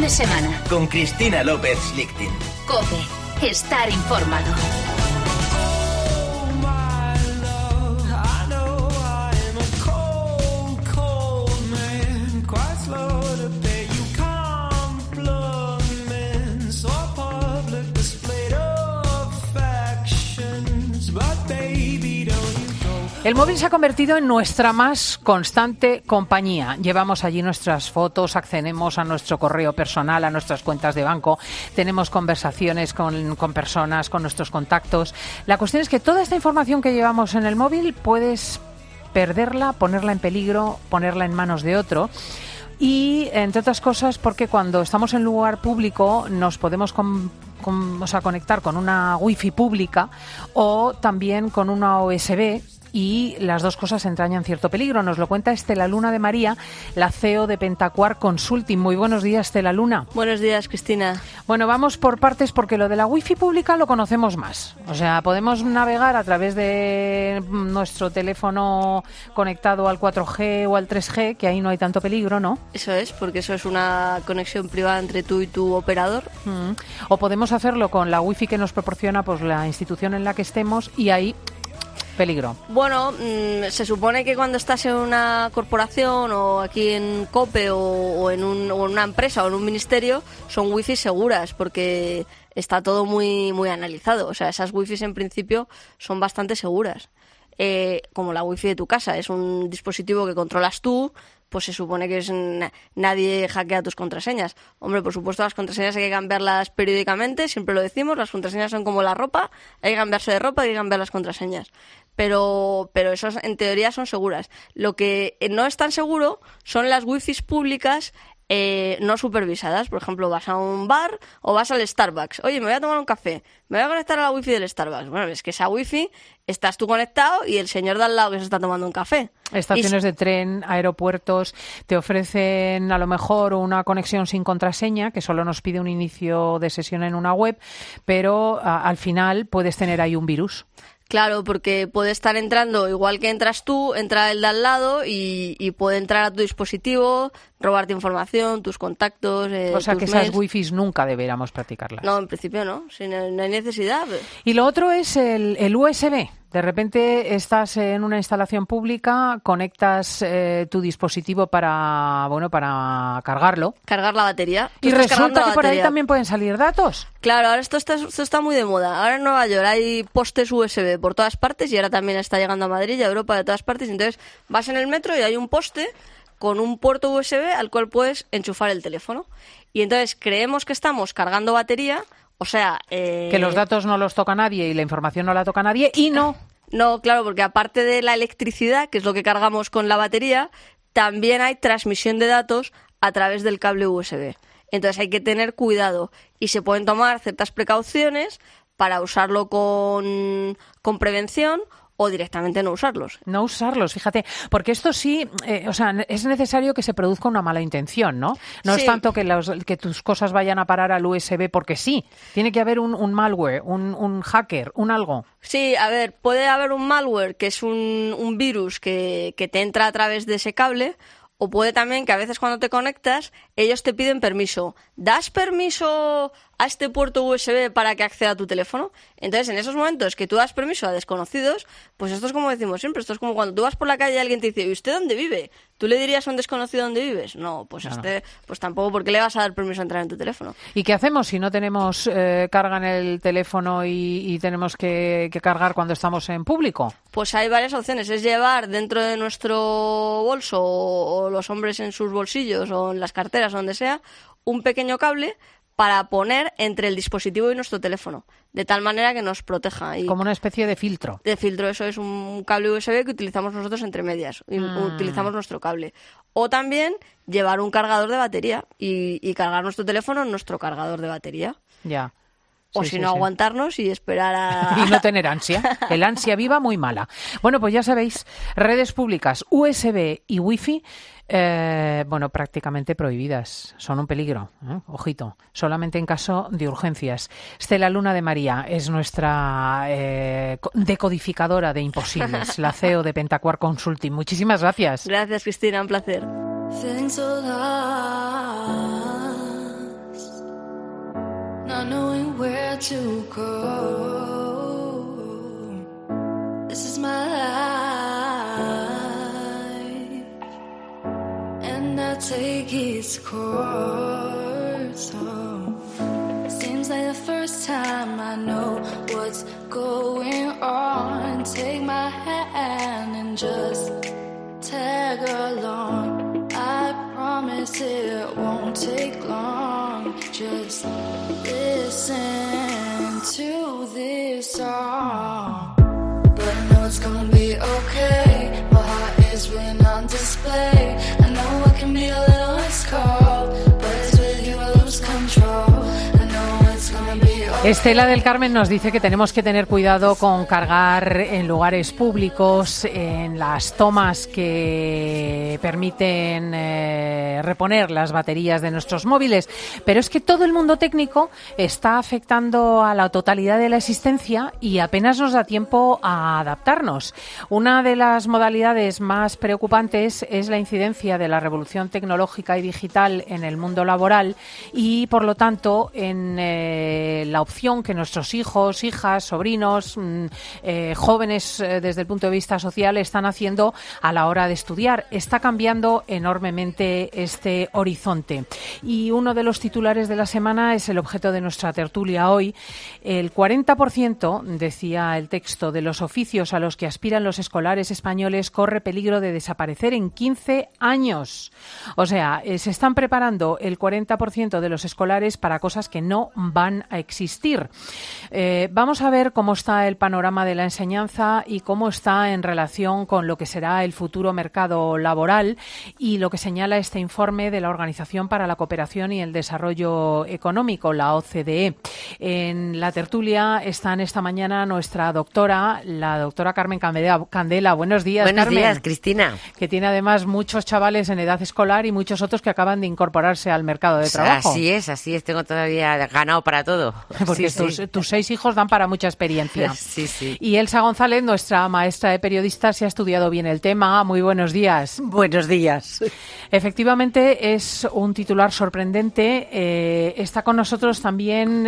de semana. Con Cristina López Schlichting. COPE. Estar informado. El móvil se ha convertido en nuestra más constante compañía. Llevamos allí nuestras fotos, accedemos a nuestro correo personal, a nuestras cuentas de banco, tenemos conversaciones con personas, con nuestros contactos. La cuestión es que toda esta información que llevamos en el móvil puedes perderla, ponerla en peligro, ponerla en manos de otro. Y, entre otras cosas, porque cuando estamos en lugar público nos podemos conectar con una wifi pública o también con una USB, y las dos cosas entrañan cierto peligro. Nos lo cuenta Estela Luna de María, la CEO de Pentacuar Consulting. Muy buenos días, Estela Luna. Buenos días, Cristina. Bueno, vamos por partes porque lo de la wifi pública lo conocemos más. O sea, podemos navegar a través de nuestro teléfono conectado al 4G o al 3G, que ahí no hay tanto peligro, ¿no? Eso es, porque eso es una conexión privada entre tú y tu operador. O podemos hacerlo con la wifi que nos proporciona pues la institución en la que estemos, y ahí peligro. Bueno, se supone que cuando estás en una corporación o aquí en COPE o en una empresa o en un ministerio, son wifi seguras porque está todo muy, muy analizado. O sea, esas wifis en principio son bastante seguras. Como la wifi de tu casa, es un dispositivo que controlas tú, pues se supone que nadie hackea tus contraseñas. Hombre, por supuesto, las contraseñas hay que cambiarlas periódicamente, siempre lo decimos, las contraseñas son como la ropa, hay que cambiarse de ropa, hay que cambiar las contraseñas. Pero eso en teoría son seguras. Lo que no es tan seguro son las wifis públicas no supervisadas. Por ejemplo, vas a un bar o vas al Starbucks. Oye, me voy a tomar un café, me voy a conectar a la wifi del Starbucks. Bueno, es que esa wifi estás tú conectado y el señor de al lado que se está tomando un café. Estaciones de tren, aeropuertos, te ofrecen a lo mejor una conexión sin contraseña, que solo nos pide un inicio de sesión en una web, pero al final puedes tener ahí un virus. Claro, porque puede estar entrando, igual que entras tú, entra el de al lado y puede entrar a tu dispositivo, robarte información, tus contactos, o sea, tus que mails. Esas wifis nunca deberíamos practicarlas. No, en principio no, no hay necesidad. Y lo otro es el USB. De repente estás en una instalación pública, conectas tu dispositivo para cargarlo. Cargar la batería. Y resulta que por ahí también pueden salir datos. Claro, ahora esto está muy de moda. Ahora en Nueva York hay postes USB por todas partes y ahora también está llegando a Madrid y a Europa de todas partes. Entonces vas en el metro y hay un poste con un puerto USB al cual puedes enchufar el teléfono. Y entonces creemos que estamos cargando batería. O sea, que los datos no los toca nadie y la información no la toca nadie, y no. No, claro, porque aparte de la electricidad, que es lo que cargamos con la batería, también hay transmisión de datos a través del cable USB. Entonces hay que tener cuidado y se pueden tomar ciertas precauciones para usarlo con prevención o directamente no usarlos. No usarlos, fíjate, porque esto sí, es necesario que se produzca una mala intención, ¿no? No sí. Es tanto que tus cosas vayan a parar al USB porque sí. Tiene que haber un malware, un hacker, un algo. Sí, a ver, puede haber un malware que es un virus que te entra a través de ese cable, o puede también que a veces cuando te conectas ellos te piden permiso. ¿Das permiso a este puerto USB para que acceda a tu teléfono? Entonces, en esos momentos que tú das permiso a desconocidos, pues esto es como decimos siempre, esto es como cuando tú vas por la calle y alguien te dice, ¿y usted dónde vive? ¿Tú le dirías a un desconocido dónde vives? No, pues pues tampoco, ¿por qué le vas a dar permiso a entrar en tu teléfono? ¿Y qué hacemos si no tenemos carga en el teléfono y tenemos que cargar cuando estamos en público? Pues hay varias opciones. Es llevar dentro de nuestro bolso o los hombres en sus bolsillos o en las carteras, donde sea, un pequeño cable para poner entre el dispositivo y nuestro teléfono, de tal manera que nos proteja. Y como una especie de filtro. De filtro, eso es un cable USB que utilizamos nosotros entre medias, y utilizamos nuestro cable. O también llevar un cargador de batería y cargar nuestro teléfono en nuestro cargador de batería. Ya. O sí, si no, aguantarnos y esperar a... Y no tener ansia. El ansia viva muy mala. Bueno, pues ya sabéis, redes públicas, USB y Wi-Fi, prácticamente prohibidas. Son un peligro, ojito. Solamente en caso de urgencias. Estela Luna de María es nuestra decodificadora de imposibles, la CEO de Pentacuar Consulting. Muchísimas gracias. Gracias, Cristina, un placer. not knowing where to go. This is my life, and I take its course. Seems like the first time I know what's going on. Take my hand and just tag along. I promise it won't take long. Just listen to this song. But I know it's gonna be okay. My heart is written on display. I know I can be a little less cold, but it's with you I lose control. I know it's gonna be okay. Estela del Carmen nos dice que tenemos que tener cuidado con cargar en lugares públicos, en las tomas que permiten reponer las baterías de nuestros móviles, pero es que todo el mundo técnico está afectando a la totalidad de la existencia y apenas nos da tiempo a adaptarnos. Una de las modalidades más preocupantes es la incidencia de la revolución tecnológica y digital en el mundo laboral y, por lo tanto, en la opción que nuestros hijos, hijas, sobrinos, jóvenes desde el punto de vista social están haciendo a la hora de estudiar. Está cambiando enormemente este horizonte. Y uno de los titulares de la semana es el objeto de nuestra tertulia hoy. El 40%, decía el texto, de los oficios a los que aspiran los escolares españoles corre peligro de desaparecer en 15 años. O sea, se están preparando el 40% de los escolares para cosas que no van a existir. Vamos a ver cómo está el panorama de la enseñanza y cómo está en relación con lo que será el futuro mercado laboral y lo que señala este informe de la Organización para la Cooperación y el Desarrollo Económico, la OCDE. En la tertulia están esta mañana nuestra doctora, la doctora Carmen Candela. Buenos días, Buenos Carmen. días, Cristina. Que tiene además muchos chavales en edad escolar y muchos otros que acaban de incorporarse al mercado de trabajo. Así es. Tengo todavía ganado para todo. Porque tus 6 hijos dan para mucha experiencia. Sí. Y Elsa González, nuestra maestra de periodistas, se ha estudiado bien el tema. Muy buenos días. Buenos días. Efectivamente, es un titular sorprendente. Está con nosotros también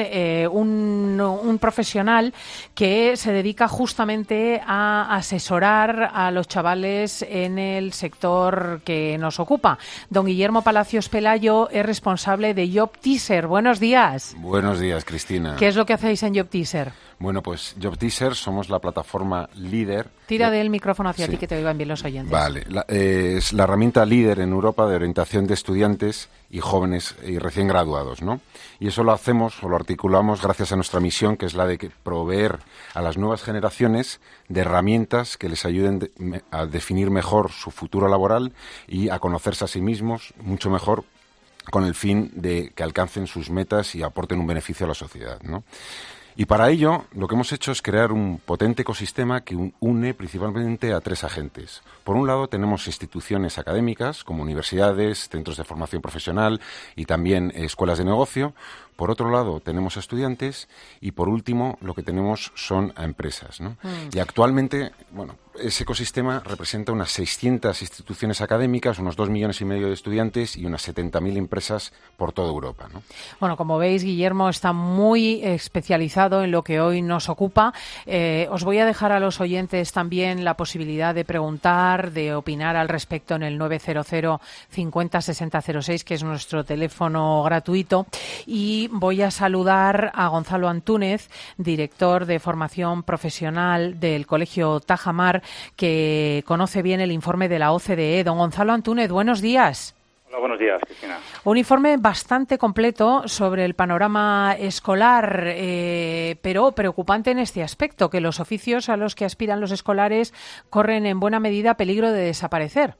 un profesional que se dedica justamente a asesorar a los chavales en el sector que nos ocupa. Don Guillermo Palacios Pelayo es responsable de Job Teaser. Buenos días. Buenos días, Cristina. ¿Qué es lo que hacéis en Job Teaser? Bueno, pues Job Teaser somos la plataforma líder. Tira del micrófono hacia ti, que te oigan bien los oyentes. Vale, es la herramienta líder en Europa de orientación de estudiantes y jóvenes y recién graduados, ¿no? Y eso lo hacemos o lo articulamos gracias a nuestra misión, que es la de proveer a las nuevas generaciones de herramientas que les ayuden a definir mejor su futuro laboral y a conocerse a sí mismos mucho mejor, con el fin de que alcancen sus metas y aporten un beneficio a la sociedad, ¿no? Y para ello, lo que hemos hecho es crear un potente ecosistema que une principalmente a 3 agentes. Por un lado, tenemos instituciones académicas, como universidades, centros de formación profesional y también escuelas de negocio. Por otro lado, tenemos a estudiantes y, por último, lo que tenemos son a empresas, ¿no? Y actualmente, bueno, ese ecosistema representa unas 600 instituciones académicas, unos 2,5 millones de estudiantes y unas 70.000 empresas por toda Europa, ¿no? Bueno, como veis, Guillermo está muy especializado en lo que hoy nos ocupa. Os voy a dejar a los oyentes también la posibilidad de preguntar, de opinar al respecto en el 900 50 60 06, que es nuestro teléfono gratuito. Y voy a saludar a Gonzalo Antúnez, director de formación profesional del Colegio Tajamar, que conoce bien el informe de la OCDE. Don Gonzalo Antúnez, buenos días. Hola, buenos días, Cristina. Un informe bastante completo sobre el panorama escolar, pero preocupante en este aspecto, que los oficios a los que aspiran los escolares corren en buena medida peligro de desaparecer.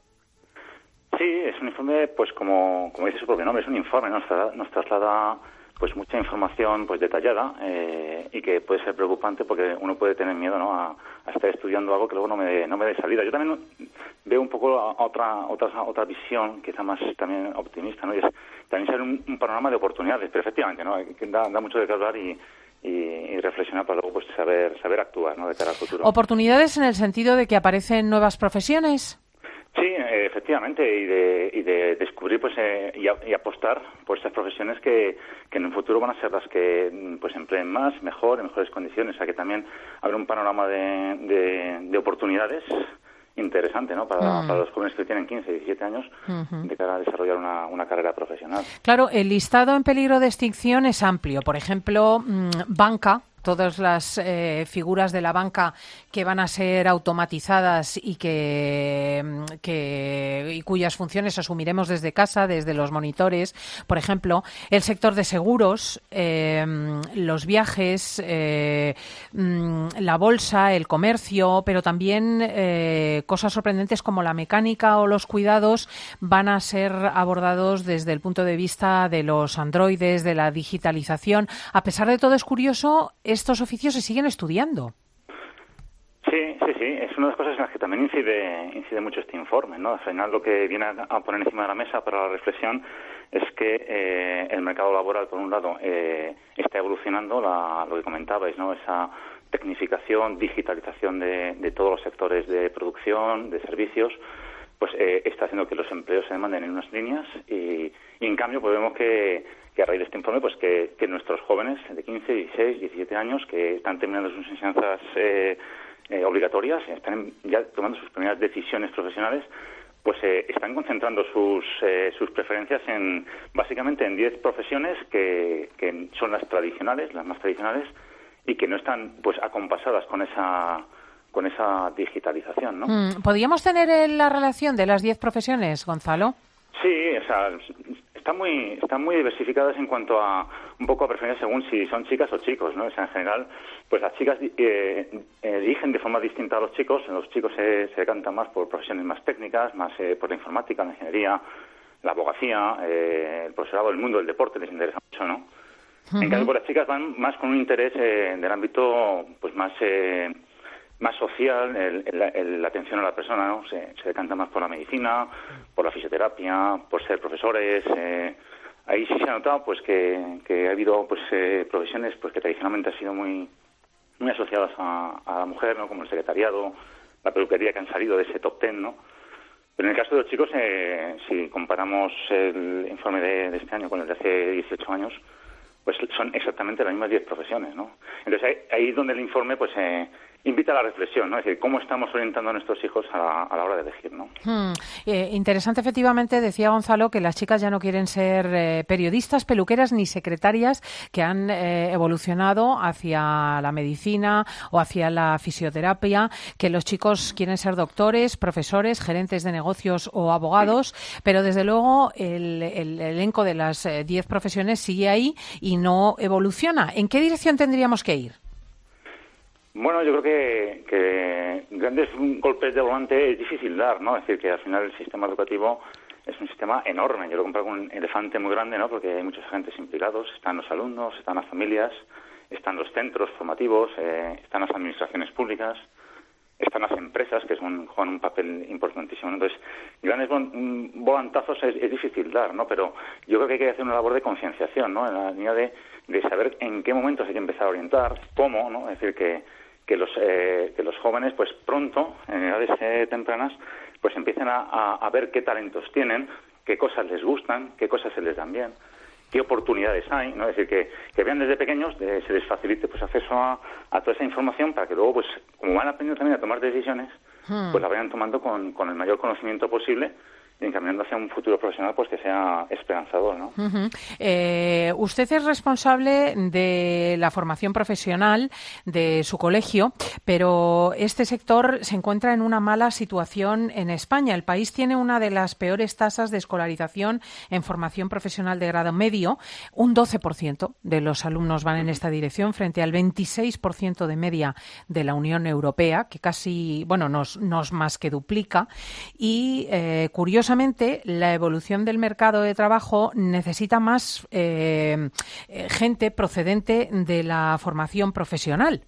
Sí, es un informe, pues como dice su propio nombre, es un informe, nos traslada pues mucha información pues detallada y que puede ser preocupante porque uno puede tener miedo, ¿no?, a estar estudiando algo que luego no me dé salida. Yo también veo un poco otra visión, quizá más también optimista, ¿no? Y es también ser un panorama de oportunidades, pero efectivamente, ¿no?, da mucho de qué hablar y reflexionar para luego pues saber actuar, ¿no?, de cara al futuro. ¿Oportunidades en el sentido de que aparecen nuevas profesiones? Sí, efectivamente, y de descubrir pues y apostar por estas profesiones que en un futuro van a ser las que pues empleen más, mejor, en mejores condiciones, o sea que también abre un panorama de oportunidades interesante, ¿no? Para los jóvenes que tienen 15, 17 años de cara a desarrollar una carrera profesional. Claro, el listado en peligro de extinción es amplio. Por ejemplo, banca. Todas las figuras de la banca que van a ser automatizadas y cuyas funciones asumiremos desde casa, desde los monitores. Por ejemplo, el sector de seguros, los viajes, la bolsa, el comercio, pero también cosas sorprendentes como la mecánica o los cuidados van a ser abordados desde el punto de vista de los androides, de la digitalización. A pesar de todo, es curioso, estos oficios se siguen estudiando. Sí, es una de las cosas en las que también incide mucho este informe, ¿no? Al final lo que viene a poner encima de la mesa para la reflexión es que el mercado laboral, por un lado, está evolucionando, lo que comentabais, ¿no? Esa tecnificación, digitalización de todos los sectores de producción, de servicios, pues está haciendo que los empleos se demanden en unas líneas y en cambio pues vemos que a raíz de este informe pues que nuestros jóvenes de 15, 16, 17 años que están terminando sus enseñanzas obligatorias, están ya tomando sus primeras decisiones profesionales, pues están concentrando sus preferencias básicamente en 10 profesiones que son las tradicionales, las más tradicionales, y que no están pues acompasadas con esa digitalización, ¿no? ¿Podríamos tener la relación de las 10 profesiones, Gonzalo? Sí, o sea, están muy diversificadas en cuanto a un poco a preferencia según si son chicas o chicos, ¿no? O sea, en general, pues las chicas eligen de forma distinta a los chicos se decantan más por profesiones más técnicas, más por la informática, la ingeniería, la abogacía, el profesorado, el mundo del deporte les interesa mucho, ¿no? En cambio, pues las chicas van más con un interés del ámbito pues más social, la atención a la persona, ¿no? Se decanta más por la medicina, por la fisioterapia, por ser profesores. Ahí sí se ha notado pues que ha habido pues profesiones pues que tradicionalmente han sido muy asociadas a la mujer, ¿no? Como el secretariado, la peluquería, que han salido de ese top 10, ¿no? Pero en el caso de los chicos, si comparamos el informe de este año con el de hace 18 años, pues son exactamente las mismas 10 profesiones, ¿no? Entonces ahí es donde el informe pues invita a la reflexión, ¿no? Es decir, cómo estamos orientando a nuestros hijos a la hora de elegir, ¿no? Interesante, efectivamente, decía Gonzalo que las chicas ya no quieren ser periodistas, peluqueras ni secretarias, que han evolucionado hacia la medicina o hacia la fisioterapia, que los chicos quieren ser doctores, profesores, gerentes de negocios o abogados, pero desde luego el elenco de las 10 profesiones sigue ahí y no evoluciona. ¿En qué dirección tendríamos que ir? Bueno, yo creo que grandes golpes de volante es difícil dar, ¿no? Es decir, que al final el sistema educativo es un sistema enorme. Yo lo comparo con un elefante muy grande, ¿no? Porque hay muchos agentes implicados. Están los alumnos, están las familias, están los centros formativos, están las administraciones públicas, están las empresas, que juegan un papel importantísimo. Entonces, grandes volantazos es difícil dar, ¿no? Pero yo creo que hay que hacer una labor de concienciación, ¿no? En la línea de saber en qué momentos hay que empezar a orientar, cómo, ¿no? Es decir, que los jóvenes, pues pronto, en edades tempranas, pues empiecen a ver qué talentos tienen, qué cosas les gustan, qué cosas se les dan bien, qué oportunidades hay, ¿no? Es decir, que vean desde pequeños, se les facilite pues acceso a toda esa información para que luego, pues como van aprendiendo también a tomar decisiones, pues la vayan tomando con el mayor conocimiento posible y encaminando hacia un futuro profesional pues que sea esperanzador, ¿no? Usted es responsable de la formación profesional de su colegio, pero este sector se encuentra en una mala situación en España. El país tiene una de las peores tasas de escolarización en formación profesional de grado medio. Un 12% de los alumnos van en esta dirección frente al 26% de media de la Unión Europea, que casi, nos más que duplica. Y curiosamente, la evolución del mercado de trabajo necesita más gente procedente de la formación profesional.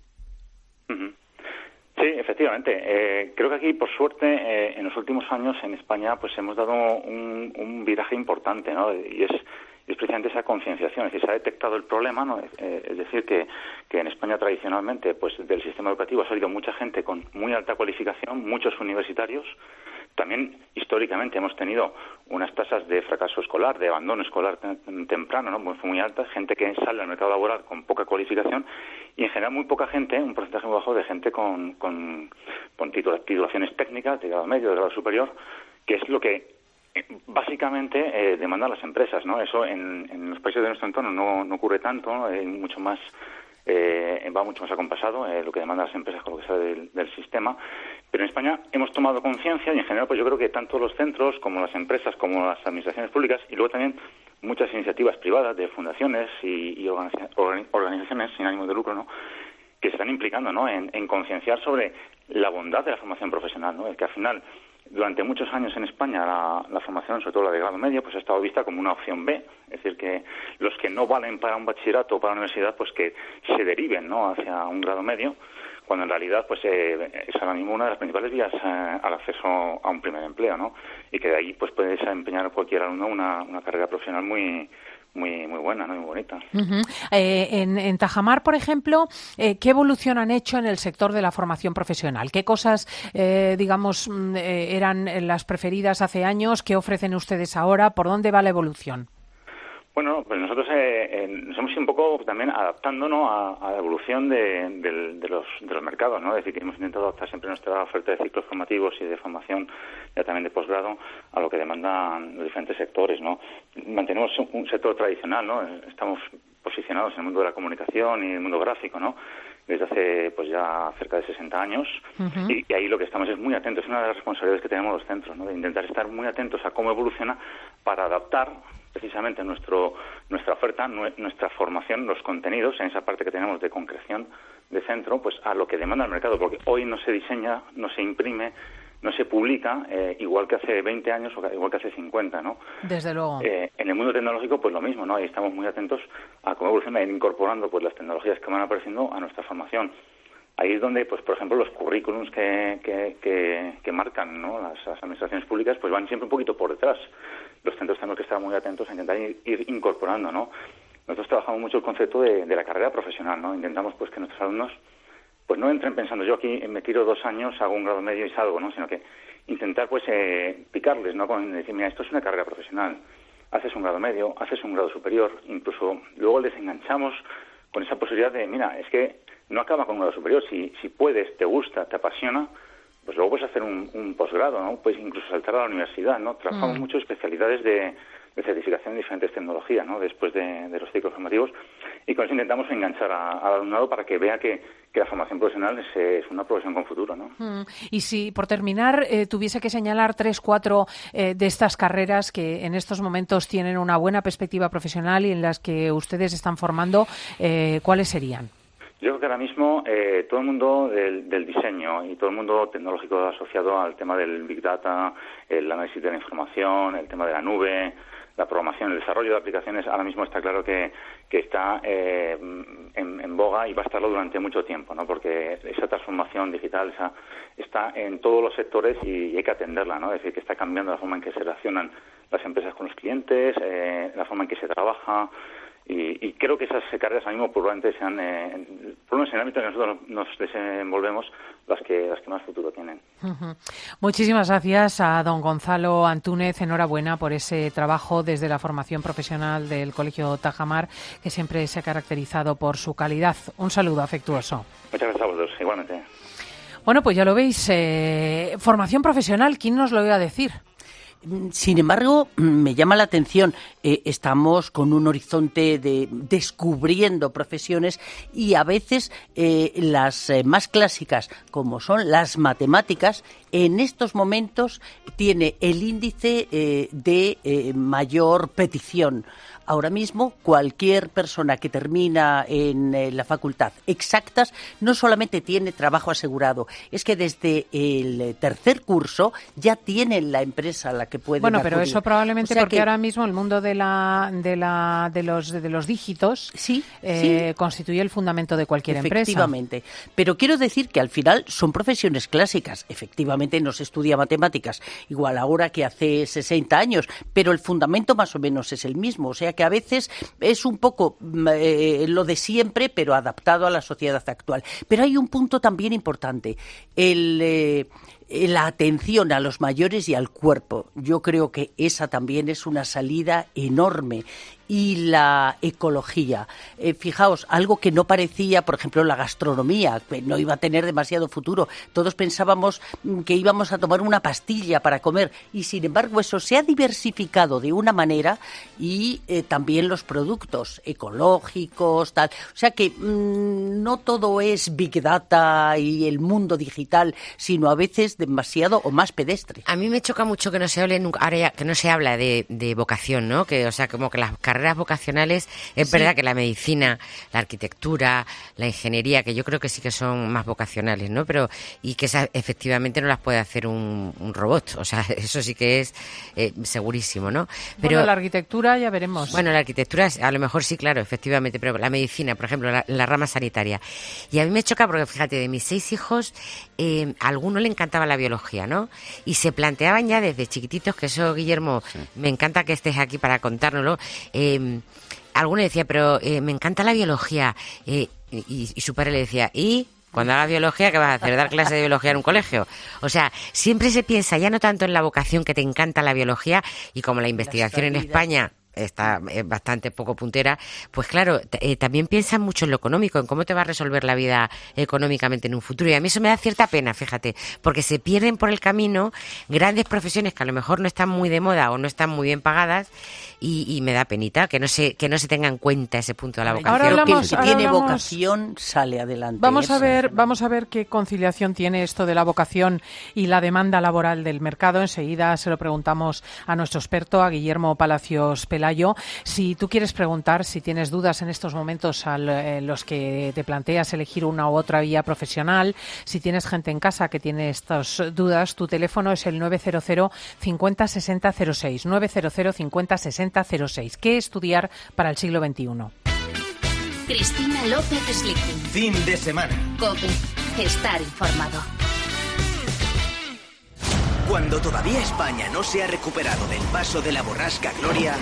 Sí, efectivamente. Creo que aquí, por suerte, en los últimos años en España pues hemos dado un viraje importante, ¿no? Y es precisamente esa concienciación, es decir, se ha detectado el problema, ¿no? Es decir, que en España tradicionalmente pues del sistema educativo ha salido mucha gente con muy alta cualificación, muchos universitarios, También históricamente hemos tenido unas tasas de fracaso escolar, de abandono escolar temprano, ¿no? Muy altas, gente que sale al mercado laboral con poca cualificación y en general muy poca gente, un porcentaje muy bajo de gente con titulaciones técnicas, de grado medio, de grado superior, que es lo que básicamente demandan las empresas, ¿no? Eso en los países de nuestro entorno no ocurre tanto, ¿no? Mucho más va mucho más acompasado lo que demandan las empresas con lo que sale del sistema, pero en España hemos tomado conciencia y en general pues yo creo que tanto los centros como las empresas como las administraciones públicas y luego también muchas iniciativas privadas de fundaciones y organizaciones sin ánimo de lucro, ¿no? Que se están implicando, ¿no? en concienciar sobre la bondad de la formación profesional, ¿no? Que al final durante muchos años en España la formación, sobre todo la de grado medio, pues ha estado vista como una opción B, es decir, que los que no valen para un bachillerato o para una universidad, pues que se deriven, ¿no? Hacia un grado medio, cuando en realidad pues es ahora mismo una de las principales vías al acceso a un primer empleo, ¿no? Y que de ahí pues puede desempeñar cualquier alumno una carrera profesional muy buena, ¿no? Muy bonita. Uh-huh. En Tajamar, por ejemplo, ¿qué evolución han hecho en el sector de la formación profesional? ¿Qué cosas, eran las preferidas hace años? ¿Qué ofrecen ustedes ahora? ¿Por dónde va la evolución? Bueno, pues nosotros nos hemos ido un poco también adaptándonos a la evolución de los mercados, ¿no? Es decir, que hemos intentado adaptar siempre nuestra oferta de ciclos formativos y de formación, ya también de posgrado, a lo que demandan los diferentes sectores, ¿no? Mantenemos un sector tradicional, ¿no? Estamos posicionados en el mundo de la comunicación y el mundo gráfico, ¿no? Desde hace pues ya cerca de 60 años. Uh-huh. Y ahí lo que estamos es muy atentos, es una de las responsabilidades que tenemos los centros, ¿no? De intentar estar muy atentos a cómo evoluciona para adaptar precisamente nuestra oferta, nuestra formación, los contenidos, en esa parte que tenemos de concreción de centro, pues a lo que demanda el mercado, porque hoy no se diseña, no se imprime, no se publica igual que hace 20 años o igual que hace 50, ¿no? Desde luego. En el mundo tecnológico, pues lo mismo, ¿no? Y estamos muy atentos a cómo evoluciona, incorporando pues las tecnologías que van apareciendo a nuestra formación. Ahí es donde, pues por ejemplo, los currículums que marcan, ¿no? las administraciones públicas, pues van siempre un poquito por detrás. Los centros tenemos que estar muy atentos a intentar ir incorporando, ¿no? Nosotros trabajamos mucho el concepto de la carrera profesional, ¿no? Intentamos pues que nuestros alumnos pues no entren pensando yo aquí me tiro 2 años, hago un grado medio y salgo, ¿no? Sino que intentar pues picarles, ¿no? Con decir, mira, esto es una carrera profesional. Haces un grado medio, haces un grado superior, incluso luego les enganchamos con esa posibilidad de, mira, es que no acaba con un grado superior. Si puedes, te gusta, te apasiona, pues luego puedes hacer un posgrado, ¿no? Puedes incluso saltar a la universidad, ¿no? Trabajamos mucho especialidades de certificación de diferentes tecnologías, ¿no? Después de los ciclos formativos, y con eso intentamos enganchar al alumnado para que vea que la formación profesional es una profesión con futuro, ¿no? Y si, por terminar, tuviese que señalar 3, 4 de estas carreras que en estos momentos tienen una buena perspectiva profesional y en las que ustedes están formando, ¿cuáles serían? Yo creo que ahora mismo todo el mundo del diseño y todo el mundo tecnológico asociado al tema del Big Data, el análisis de la información, el tema de la nube, la programación, el desarrollo de aplicaciones, ahora mismo está claro que está en boga y va a estarlo durante mucho tiempo, ¿no? Porque esa transformación digital está en todos los sectores y hay que atenderla, ¿no? Es decir, que está cambiando la forma en que se relacionan las empresas con los clientes, la forma en que se trabaja. Y creo que esas carreras ahora mismo probablemente sean, por lo menos en el ámbito en que nosotros nos desenvolvemos, las que más futuro tienen. Uh-huh. Muchísimas gracias a don Gonzalo Antúnez. Enhorabuena por ese trabajo desde la formación profesional del Colegio Tajamar, que siempre se ha caracterizado por su calidad. Un saludo afectuoso. Muchas gracias a vosotros, igualmente. Bueno, pues ya lo veis. Formación profesional, ¿quién nos lo iba a decir? Sin embargo, me llama la atención, estamos con un horizonte de descubriendo profesiones y a veces las más clásicas, como son las matemáticas, en estos momentos tiene el índice de mayor petición. Ahora mismo, cualquier persona que termina en la facultad exactas no solamente tiene trabajo asegurado, es que desde el tercer curso ya tiene la empresa a la que puede acudir. Pero eso probablemente porque ahora mismo el mundo de los dígitos sí. Constituye el fundamento de cualquier empresa. Efectivamente. Pero quiero decir que al final son profesiones clásicas. Efectivamente no se estudia matemáticas igual ahora que hace 60 años, pero el fundamento más o menos es el mismo. O sea sea que a veces es un poco lo de siempre, pero adaptado a la sociedad actual. Pero hay un punto también importante, la atención a los mayores y al cuerpo. Yo creo que esa también es una salida enorme. Y la ecología. Fijaos, algo que no parecía, por ejemplo, la gastronomía, que no iba a tener demasiado futuro. Todos pensábamos que íbamos a tomar una pastilla para comer y, sin embargo, eso se ha diversificado de una manera y también los productos ecológicos, tal. O sea que no todo es Big Data y el mundo digital, sino a veces demasiado o más pedestre. A mí me choca mucho que no se hable nunca, ahora ya, que no se habla de vocación, ¿no? Que, o sea, como que las carreras vocacionales, es verdad que la medicina, la arquitectura, la ingeniería, que yo creo que sí que son más vocacionales, ¿no? Pero, y que esas efectivamente no las puede hacer un robot, o sea, eso sí que es segurísimo, ¿no? Pero bueno, la arquitectura ya veremos. Bueno, la arquitectura a lo mejor sí, claro, efectivamente, pero la medicina, por ejemplo, la rama sanitaria. Y a mí me choca porque, fíjate, de mis 6 hijos, a alguno le encantaba la biología, ¿no? Y se planteaban ya desde chiquititos, que eso, Guillermo, me encanta que estés aquí para contárnoslo. Alguno decía, pero me encanta la biología. Y su padre le decía, ¿y? Cuando hagas biología, ¿qué vas a hacer? ¿Dar clase de biología en un colegio? O sea, siempre se piensa ya no tanto en la vocación, que te encanta la biología, y como la investigación en España está bastante poco puntera, pues claro, también piensan mucho en lo económico, en cómo te va a resolver la vida económicamente en un futuro. Y a mí eso me da cierta pena, fíjate, porque se pierden por el camino grandes profesiones que a lo mejor no están muy de moda o no están muy bien pagadas, y me da penita que no se tenga en cuenta ese punto de la vocación. Ahora hablamos, que el que tiene vocación sale adelante. Vamos a ver qué conciliación tiene esto de la vocación y la demanda laboral del mercado. Enseguida se lo preguntamos a nuestro experto, a Guillermo Palacios Pelayo. Si tú quieres preguntar, si tienes dudas en estos momentos a los que te planteas elegir una u otra vía profesional, si tienes gente en casa que tiene estas dudas, tu teléfono es el 900 50 60 06, 900 50 60 06. ¿Qué estudiar para el siglo XXI? Cristina López Slichting. Fin de semana. COPE. Estar informado. Cuando todavía España no se ha recuperado del paso de la borrasca Gloria,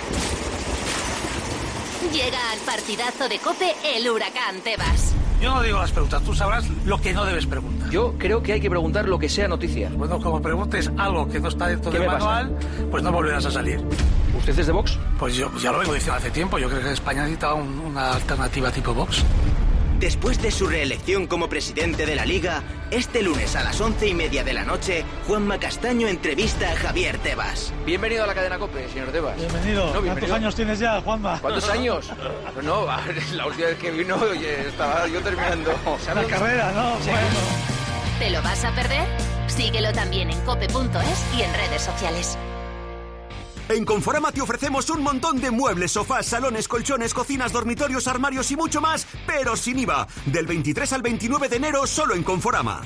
llega al partidazo de COPE el huracán Tebas. Yo no digo las preguntas, tú sabrás lo que no debes preguntar. Yo creo que hay que preguntar lo que sea noticia. Bueno, como preguntes algo que no está dentro del manual, pues no volverás a salir. ¿Usted es de Vox? Pues yo ya lo vengo diciendo hace tiempo. Yo creo que España necesita una alternativa tipo Vox. Después de su reelección como presidente de la Liga, este lunes a las 11:30 de la noche, Juanma Castaño entrevista a Javier Tebas. Bienvenido a la cadena COPE, señor Tebas. Bienvenido. ¿Cuántos años tienes ya, Juanma? ¿Cuántos años? No, la última vez que vino estaba yo terminando. La carrera, ¿no? Sí. Bueno. ¿Te lo vas a perder? Síguelo también en cope.es y en redes sociales. En Conforama te ofrecemos un montón de muebles, sofás, salones, colchones, cocinas, dormitorios, armarios y mucho más, pero sin IVA. Del 23 al 29 de enero solo en Conforama.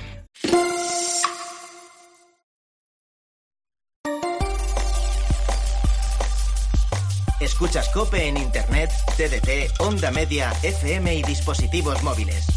Escuchas COPE en Internet, TDT, Onda Media, FM y dispositivos móviles.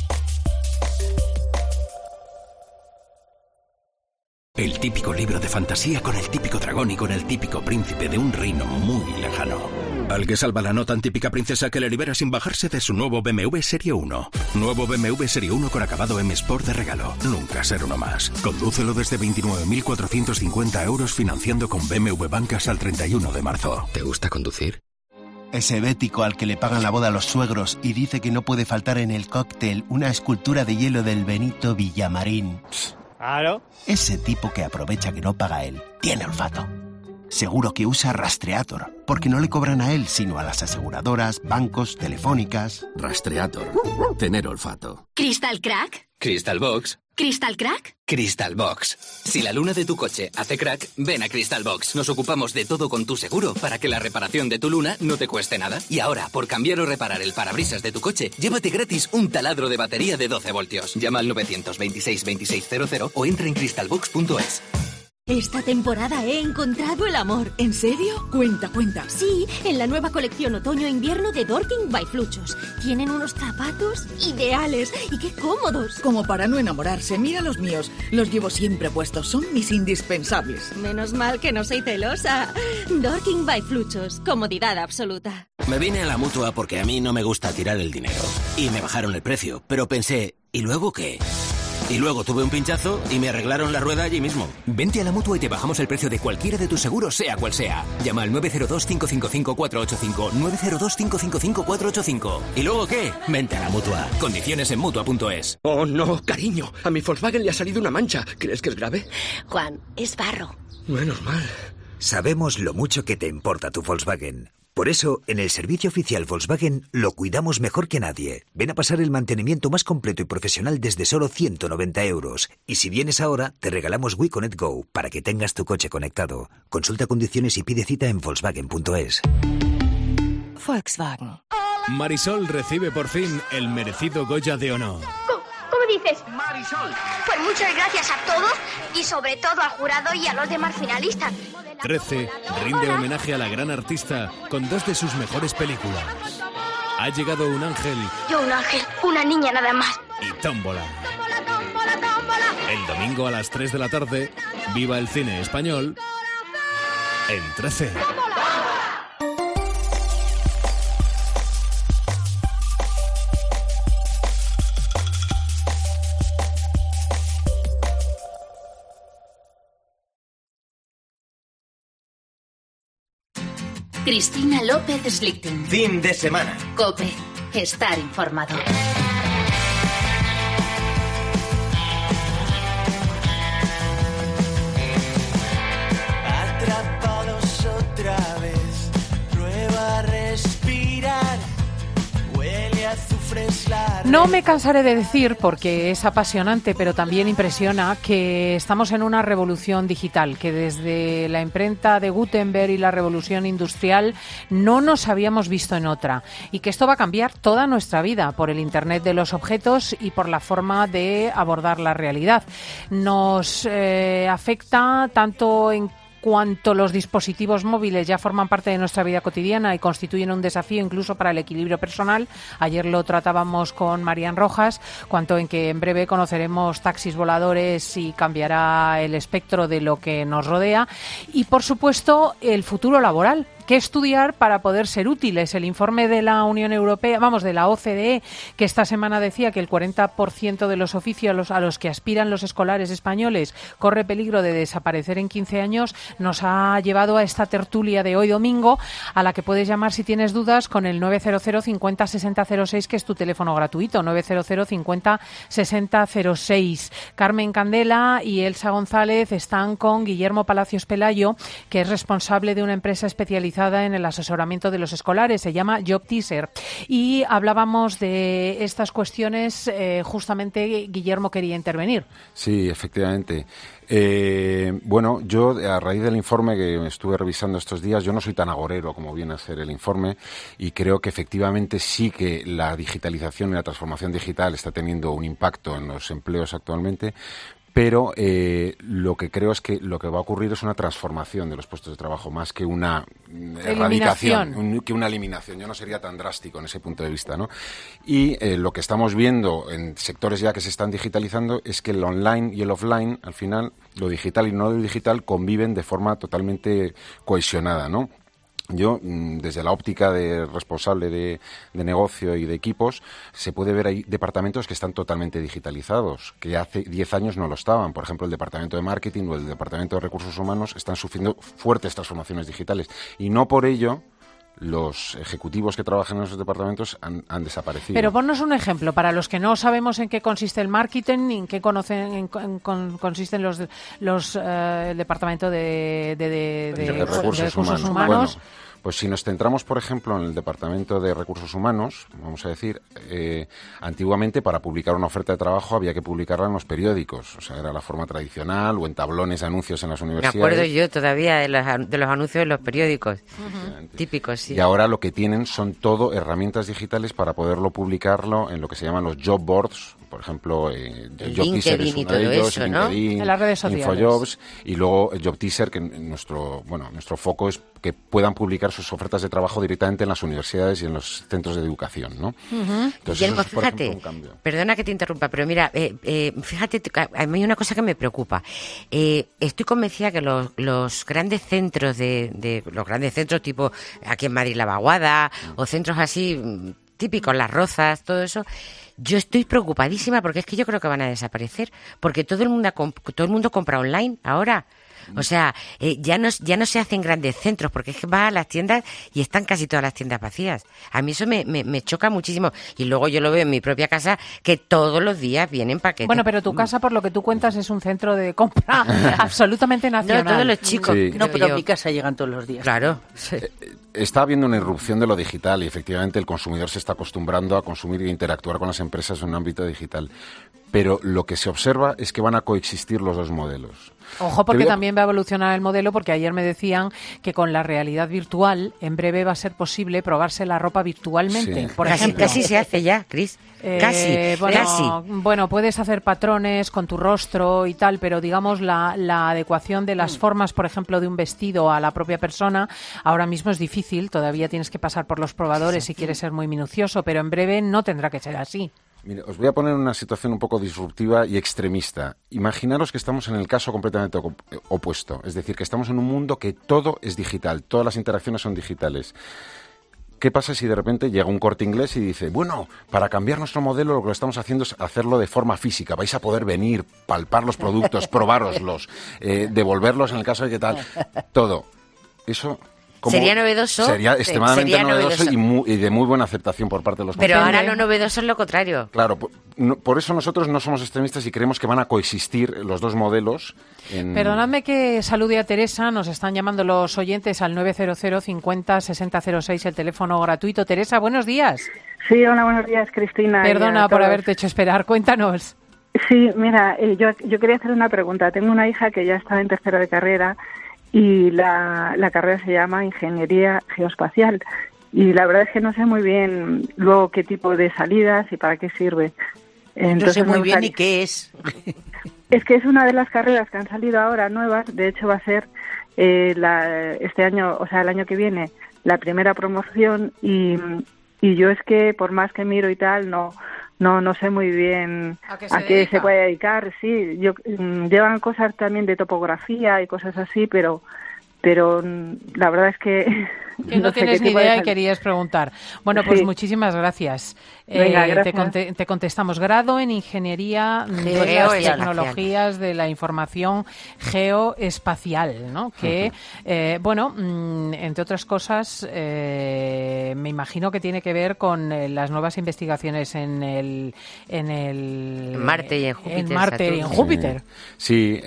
El típico libro de fantasía con el típico dragón y con el típico príncipe de un reino muy lejano. Al que salva la no tan típica princesa que le libera sin bajarse de su nuevo BMW Serie 1. Nuevo BMW Serie 1 con acabado M Sport de regalo. Nunca ser uno más. Condúcelo desde 29.450 euros financiando con BMW Bancas al 31 de marzo. ¿Te gusta conducir? Ese bético al que le pagan la boda a los suegros y dice que no puede faltar en el cóctel una escultura de hielo del Benito Villamarín. Claro. Ese tipo que aprovecha que no paga él tiene olfato. Seguro que usa Rastreator, porque no le cobran a él, sino a las aseguradoras, bancos, telefónicas. Rastreator. Tener olfato. ¿Crystal Crack? Crystal Box. ¿Crystal Crack? Crystal Box. Si la luna de tu coche hace crack, ven a Crystal Box. Nos ocupamos de todo con tu seguro para que la reparación de tu luna no te cueste nada. Y ahora, por cambiar o reparar el parabrisas de tu coche, llévate gratis un taladro de batería de 12 voltios. Llama al 926 2600 o entra en crystalbox.es. Esta temporada he encontrado el amor. ¿En serio? Cuenta. Sí, en la nueva colección otoño-invierno de Dorking by Fluchos. Tienen unos zapatos ideales y qué cómodos. Como para no enamorarse, mira los míos. Los llevo siempre puestos, son mis indispensables. Menos mal que no soy celosa. Dorking by Fluchos, comodidad absoluta. Me vine a la Mutua porque a mí no me gusta tirar el dinero. Y me bajaron el precio, pero pensé, ¿y luego qué? Y luego tuve un pinchazo y me arreglaron la rueda allí mismo. Vente a la Mutua y te bajamos el precio de cualquiera de tus seguros, sea cual sea. Llama al 902-555-485. 902-555-485. ¿Y luego qué? Vente a la Mutua. Condiciones en Mutua.es. Oh, no, cariño. A mi Volkswagen le ha salido una mancha. ¿Crees que es grave? Juan, es barro. Menos mal. Sabemos lo mucho que te importa tu Volkswagen. Por eso, en el servicio oficial Volkswagen lo cuidamos mejor que nadie. Ven a pasar el mantenimiento más completo y profesional desde solo 190 €. Y si vienes ahora, te regalamos WeConnect Go para que tengas tu coche conectado. Consulta condiciones y pide cita en Volkswagen.es. Volkswagen. Marisol recibe por fin el merecido Goya de Honor. ¿Cómo dices? Marisol. Pues muchas gracias a todos y sobre todo al jurado y a los demás finalistas. 13 rinde homenaje a la gran artista con 2 de sus mejores películas. Ha llegado un ángel. Yo un ángel, una niña nada más. Y Tómbola. El domingo a las 3 de la tarde, viva el cine español en 13. Cristina López Slichting. Fin de semana. COPE. Estar informado. Atrapados otra vez. Prueba a respirar. Huele a azufres largos. No me cansaré de decir, porque es apasionante, pero también impresiona, que estamos en una revolución digital, que desde la imprenta de Gutenberg y la revolución industrial no nos habíamos visto en otra, y que esto va a cambiar toda nuestra vida por el Internet de los objetos y por la forma de abordar la realidad. Nos afecta tanto en cuanto los dispositivos móviles ya forman parte de nuestra vida cotidiana y constituyen un desafío incluso para el equilibrio personal. Ayer lo tratábamos con Marian Rojas, cuanto en que en breve conoceremos taxis voladores y cambiará el espectro de lo que nos rodea. Y, por supuesto, el futuro laboral. ¿Qué estudiar para poder ser útiles? El informe de la Unión Europea, de la OCDE, que esta semana decía que el 40% de los oficios a los que aspiran los escolares españoles corre peligro de desaparecer en 15 años, nos ha llevado a esta tertulia de hoy domingo, a la que puedes llamar si tienes dudas con el 900 50 60 06, que es tu teléfono gratuito, 900 50 60 06. Carmen Candela y Elsa González están con Guillermo Palacios Pelayo, que es responsable de una empresa especializada en el asesoramiento de los escolares, se llama Job Teaser, y hablábamos de estas cuestiones. Justamente Guillermo quería intervenir. Sí, efectivamente. Yo a raíz del informe que estuve revisando estos días, yo no soy tan agorero como viene a ser el informe, y creo que efectivamente sí que la digitalización y la transformación digital está teniendo un impacto en los empleos actualmente. Pero lo que creo es que lo que va a ocurrir es una transformación de los puestos de trabajo, más que una erradicación, que una eliminación. Yo no sería tan drástico en ese punto de vista, ¿no? Y lo que estamos viendo en sectores ya que se están digitalizando es que el online y el offline, al final, lo digital y no lo digital conviven de forma totalmente cohesionada, ¿no? Yo, desde la óptica de responsable de negocio y de equipos, se puede ver ahí departamentos que están totalmente digitalizados, que hace 10 años no lo estaban. Por ejemplo, el departamento de marketing o el departamento de recursos humanos están sufriendo fuertes transformaciones digitales. Y no por ello los ejecutivos que trabajan en esos departamentos han desaparecido. Pero ponnos un ejemplo, para los que no sabemos en qué consiste el marketing ni en qué consisten el departamento de recursos humanos. Bueno, pues si nos centramos, por ejemplo, en el departamento de recursos humanos, vamos a decir, antiguamente para publicar una oferta de trabajo había que publicarla en los periódicos, o sea, era la forma tradicional, o en tablones de anuncios en las universidades. Me acuerdo yo todavía de los anuncios en los periódicos, típicos, sí. Y ahora lo que tienen son todo herramientas digitales para poderlo publicarlo en lo que se llaman los job boards, por ejemplo, JobTeaser es uno de ellos, eso, ¿no? LinkedIn, en las redes sociales. InfoJobs, y luego JobTeaser, que nuestro foco es que puedan publicar sus ofertas de trabajo directamente en las universidades y en los centros de educación, ¿no? Entonces, Guillermo, eso es, por fíjate, ejemplo, un cambio. Perdona que te interrumpa, pero mira, fíjate, a mí hay una cosa que me preocupa. Estoy convencida que los grandes centros los grandes centros tipo aquí en Madrid La Vaguada o centros así típicos, Las Rozas, todo eso, yo estoy preocupadísima porque es que yo creo que van a desaparecer, porque todo el mundo compra online ahora. O sea, ya no se hacen grandes centros, porque es que vas a las tiendas y están casi todas las tiendas vacías. A mí eso me choca muchísimo. Y luego yo lo veo en mi propia casa, que todos los días vienen paquetes. Bueno, pero tu casa, por lo que tú cuentas, es un centro de compra absolutamente nacional. No, todos los chicos. Sí. No, pero a mi casa llegan todos los días. Claro. Está habiendo una irrupción de lo digital y efectivamente el consumidor se está acostumbrando a consumir e interactuar con las empresas en un ámbito digital. Pero lo que se observa es que van a coexistir los dos modelos. Ojo, porque también va a evolucionar el modelo, porque ayer me decían que con la realidad virtual en breve va a ser posible probarse la ropa virtualmente. Sí. Por ejemplo. Casi se hace ya, Cris. Casi. Bueno, puedes hacer patrones con tu rostro y tal, pero digamos la adecuación de las formas, por ejemplo, de un vestido a la propia persona, ahora mismo es difícil. Todavía tienes que pasar por los probadores si quieres ser muy minucioso, pero en breve no tendrá que ser así. Mire, os voy a poner una situación un poco disruptiva y extremista. Imaginaros que estamos en el caso completamente opuesto. Es decir, que estamos en un mundo que todo es digital, todas las interacciones son digitales. ¿Qué pasa si de repente llega un Corte Inglés y dice, bueno, para cambiar nuestro modelo lo que estamos haciendo es hacerlo de forma física, vais a poder venir, palpar los productos, probároslos, devolverlos en el caso de que tal, todo. Eso... ¿Sería novedoso? Sería extremadamente novedoso y de muy buena aceptación por parte de los Pero consumidores. ahora lo novedoso es lo contrario. Claro, por eso nosotros no somos extremistas y creemos que van a coexistir los dos modelos. Perdonadme que salude a Teresa, nos están llamando los oyentes al 900 50 60 06, el teléfono gratuito. Teresa, buenos días. Sí, hola, buenos días, Cristina. Perdona por haberte hecho esperar, cuéntanos. Sí, mira, yo quería hacer una pregunta. Tengo una hija que ya está en tercero de carrera y la carrera se llama Ingeniería Geoespacial y la verdad es que no sé muy bien luego qué tipo de salidas y para qué sirve. Entonces, no sé muy bien ni qué es. Es que es una de las carreras que han salido ahora nuevas, de hecho va a ser este año, o sea, el año que viene, la primera promoción y yo es que por más que miro y tal, no sé muy bien a qué se puede dedicar. Sí, llevan cosas también de topografía y cosas así, pero la verdad es que no tienes ni idea y querías preguntar. Bueno, pues muchísimas gracias. Venga, gracias. Te contestamos. Grado en Ingeniería de las Tecnologías de la Información Geoespacial, ¿no? Que, entre otras cosas, me imagino que tiene que ver con las nuevas investigaciones en Marte y en Júpiter. En Marte y en Júpiter. Sí,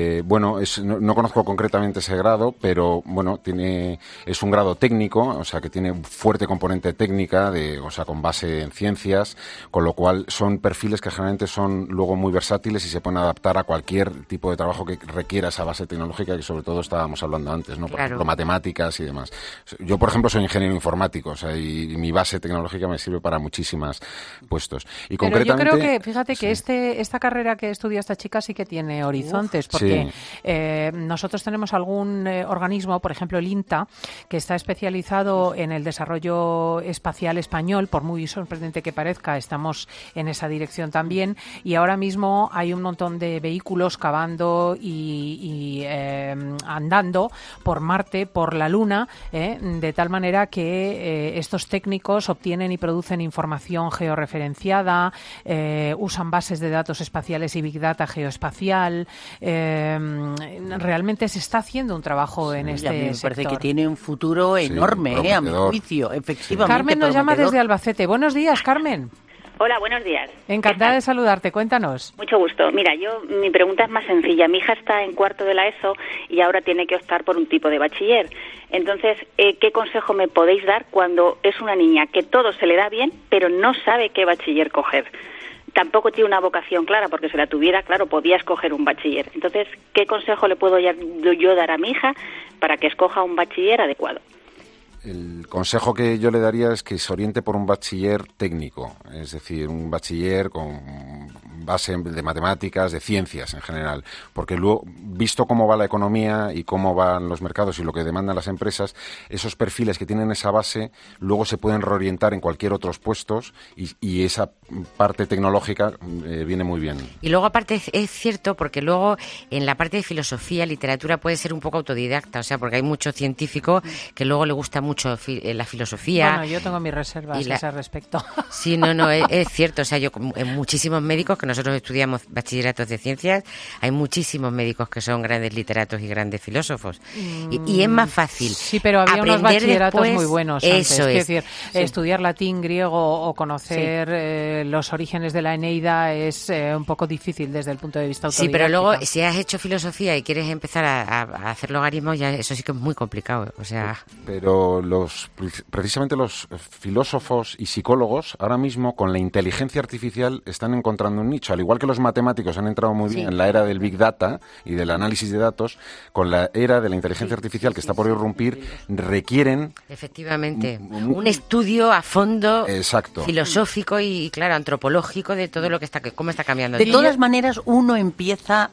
no conozco concretamente ese grado, pero bueno, es un grado técnico, o sea que tiene fuerte componente técnica, con base en ciencias, con lo cual son perfiles que generalmente son luego muy versátiles y se pueden adaptar a cualquier tipo de trabajo que requiera esa base tecnológica que sobre todo estábamos hablando antes, ¿no? Por ejemplo, matemáticas y demás. Yo, por ejemplo, soy ingeniero informático, o sea, y mi base tecnológica me sirve para muchísimos puestos. Y pero concretamente, yo creo que, fíjate que esta carrera que estudia esta chica sí que tiene horizontes, porque nosotros tenemos algún organismo, por ejemplo el INTA, que está especializado en el desarrollo espacial español, por muy sorprendente que parezca, estamos en esa dirección también, y ahora mismo hay un montón de vehículos cavando y andando por Marte, por la Luna, de tal manera que estos técnicos obtienen y producen información georreferenciada, usan bases de datos espaciales y Big Data geoespacial. Realmente se está haciendo un trabajo en este sector. Me parece que tiene un futuro enorme, a mi juicio, efectivamente. Carmen nos llama desde Albacete. Buenos días, Carmen. Hola, buenos días. Encantada de saludarte, cuéntanos. Mucho gusto. Mira, mi pregunta es más sencilla. Mi hija está en cuarto de la ESO y ahora tiene que optar por un tipo de bachiller. Entonces, ¿qué consejo me podéis dar cuando es una niña que todo se le da bien, pero no sabe qué bachiller coger? Tampoco tiene una vocación clara, porque si la tuviera, claro, podía escoger un bachiller. Entonces, ¿qué consejo le puedo yo dar a mi hija para que escoja un bachiller adecuado? El consejo que yo le daría es que se oriente por un bachiller técnico, es decir, un bachiller con base de matemáticas, de ciencias en general, porque luego, visto cómo va la economía y cómo van los mercados y lo que demandan las empresas, esos perfiles que tienen esa base luego se pueden reorientar en cualquier otros puestos y esa parte tecnológica viene muy bien. Y luego aparte es cierto, porque luego en la parte de filosofía, literatura puede ser un poco autodidacta, o sea, porque hay mucho científico que luego le gusta mucho la filosofía. Bueno, yo tengo mis reservas a ese respecto. Sí, no, es cierto, o sea, yo en muchísimos médicos, que nosotros estudiamos bachilleratos de ciencias, hay muchísimos médicos que son grandes literatos y grandes filósofos. Y es más fácil. Sí, pero había unos bachilleratos después, muy buenos antes. Eso es. Es decir, estudiar latín, griego o conocer los orígenes de la Eneida es un poco difícil desde el punto de vista autodidáctico. Sí, pero luego, si has hecho filosofía y quieres empezar a hacer logaritmos, ya eso sí que es muy complicado. O sea... Pero precisamente los filósofos y psicólogos ahora mismo con la inteligencia artificial están encontrando un nicho. Al igual que los matemáticos han entrado muy bien en la era del Big Data y del análisis de datos, con la era de la inteligencia artificial que está por irrumpir, requieren... Efectivamente, un estudio a fondo exacto. filosófico y, claro, antropológico de todo lo que está, cómo está cambiando. De todas maneras, uno empieza,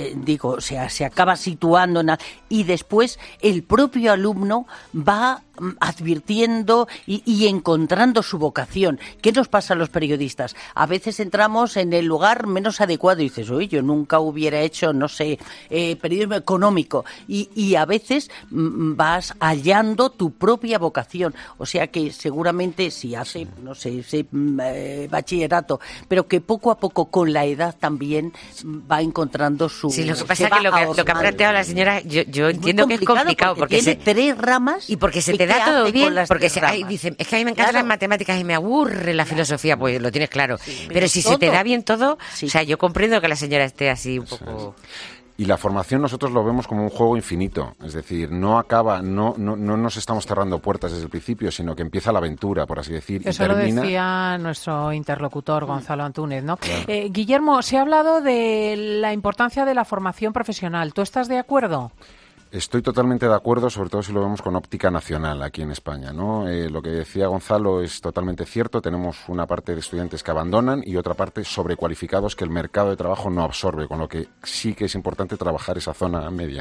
se acaba situando y después el propio alumno va advirtiendo y encontrando su vocación. ¿Qué nos pasa a los periodistas? A veces entramos en el lugar menos adecuado y dices, oye, yo nunca hubiera hecho, no sé, periodismo económico. Y a veces vas hallando tu propia vocación. O sea que seguramente si hace, no sé, ese bachillerato, pero que poco a poco con la edad también va encontrando su... Sí, lo que pasa es que lo que ha planteado la señora, yo entiendo que es complicado porque tiene tres ramas y porque se te da todo bien, porque dicen, es que a mí me encantan las matemáticas y me aburre la filosofía, pues lo tienes claro. Pero si se te da bien todo, o sea, yo comprendo que la señora esté así un poco... Y la formación nosotros lo vemos como un juego infinito, es decir, no acaba, no nos estamos cerrando puertas desde el principio, sino que empieza la aventura, por así decir. Eso y termina... lo decía nuestro interlocutor, Gonzalo Antúnez, ¿no? Claro. Guillermo, se ha hablado de la importancia de la formación profesional. ¿Tú estás de acuerdo? Estoy totalmente de acuerdo, sobre todo si lo vemos con óptica nacional aquí en España, ¿no? Lo que decía Gonzalo es totalmente cierto. Tenemos una parte de estudiantes que abandonan y otra parte sobrecualificados que el mercado de trabajo no absorbe, con lo que sí que es importante trabajar esa zona media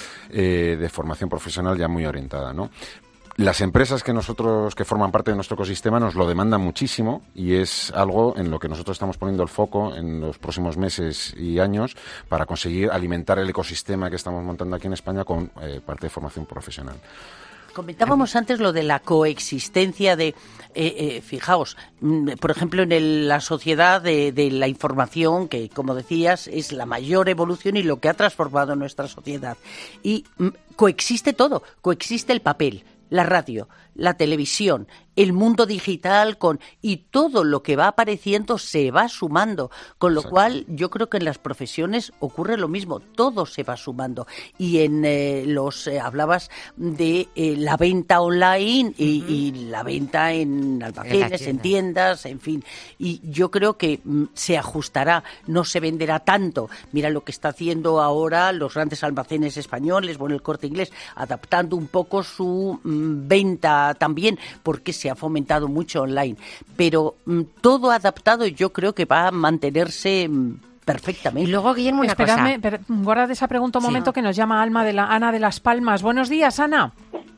de formación profesional ya muy orientada, ¿no? Las empresas que forman parte de nuestro ecosistema nos lo demandan muchísimo y es algo en lo que nosotros estamos poniendo el foco en los próximos meses y años para conseguir alimentar el ecosistema que estamos montando aquí en España con parte de formación profesional. Comentábamos antes lo de la coexistencia de, fijaos, por ejemplo, en la sociedad de la información, que como decías es la mayor evolución y lo que ha transformado nuestra sociedad. Y coexiste todo, coexiste el papel, la radio, la televisión, el mundo digital y todo lo que va apareciendo se va sumando, con lo cual yo creo que en las profesiones ocurre lo mismo, todo se va sumando y en hablabas de la venta online y la venta en almacenes, en tiendas, en fin, y yo creo que se ajustará, no se venderá tanto. Mira lo que está haciendo ahora los grandes almacenes españoles, el Corte Inglés, adaptando un poco su venta también, porque se ha fomentado mucho online, pero todo adaptado yo creo que va a mantenerse perfectamente. Y luego, Guillermo, una cosa. Guarda esa pregunta un momento, que nos llama Ana de Las Palmas. Buenos días, Ana.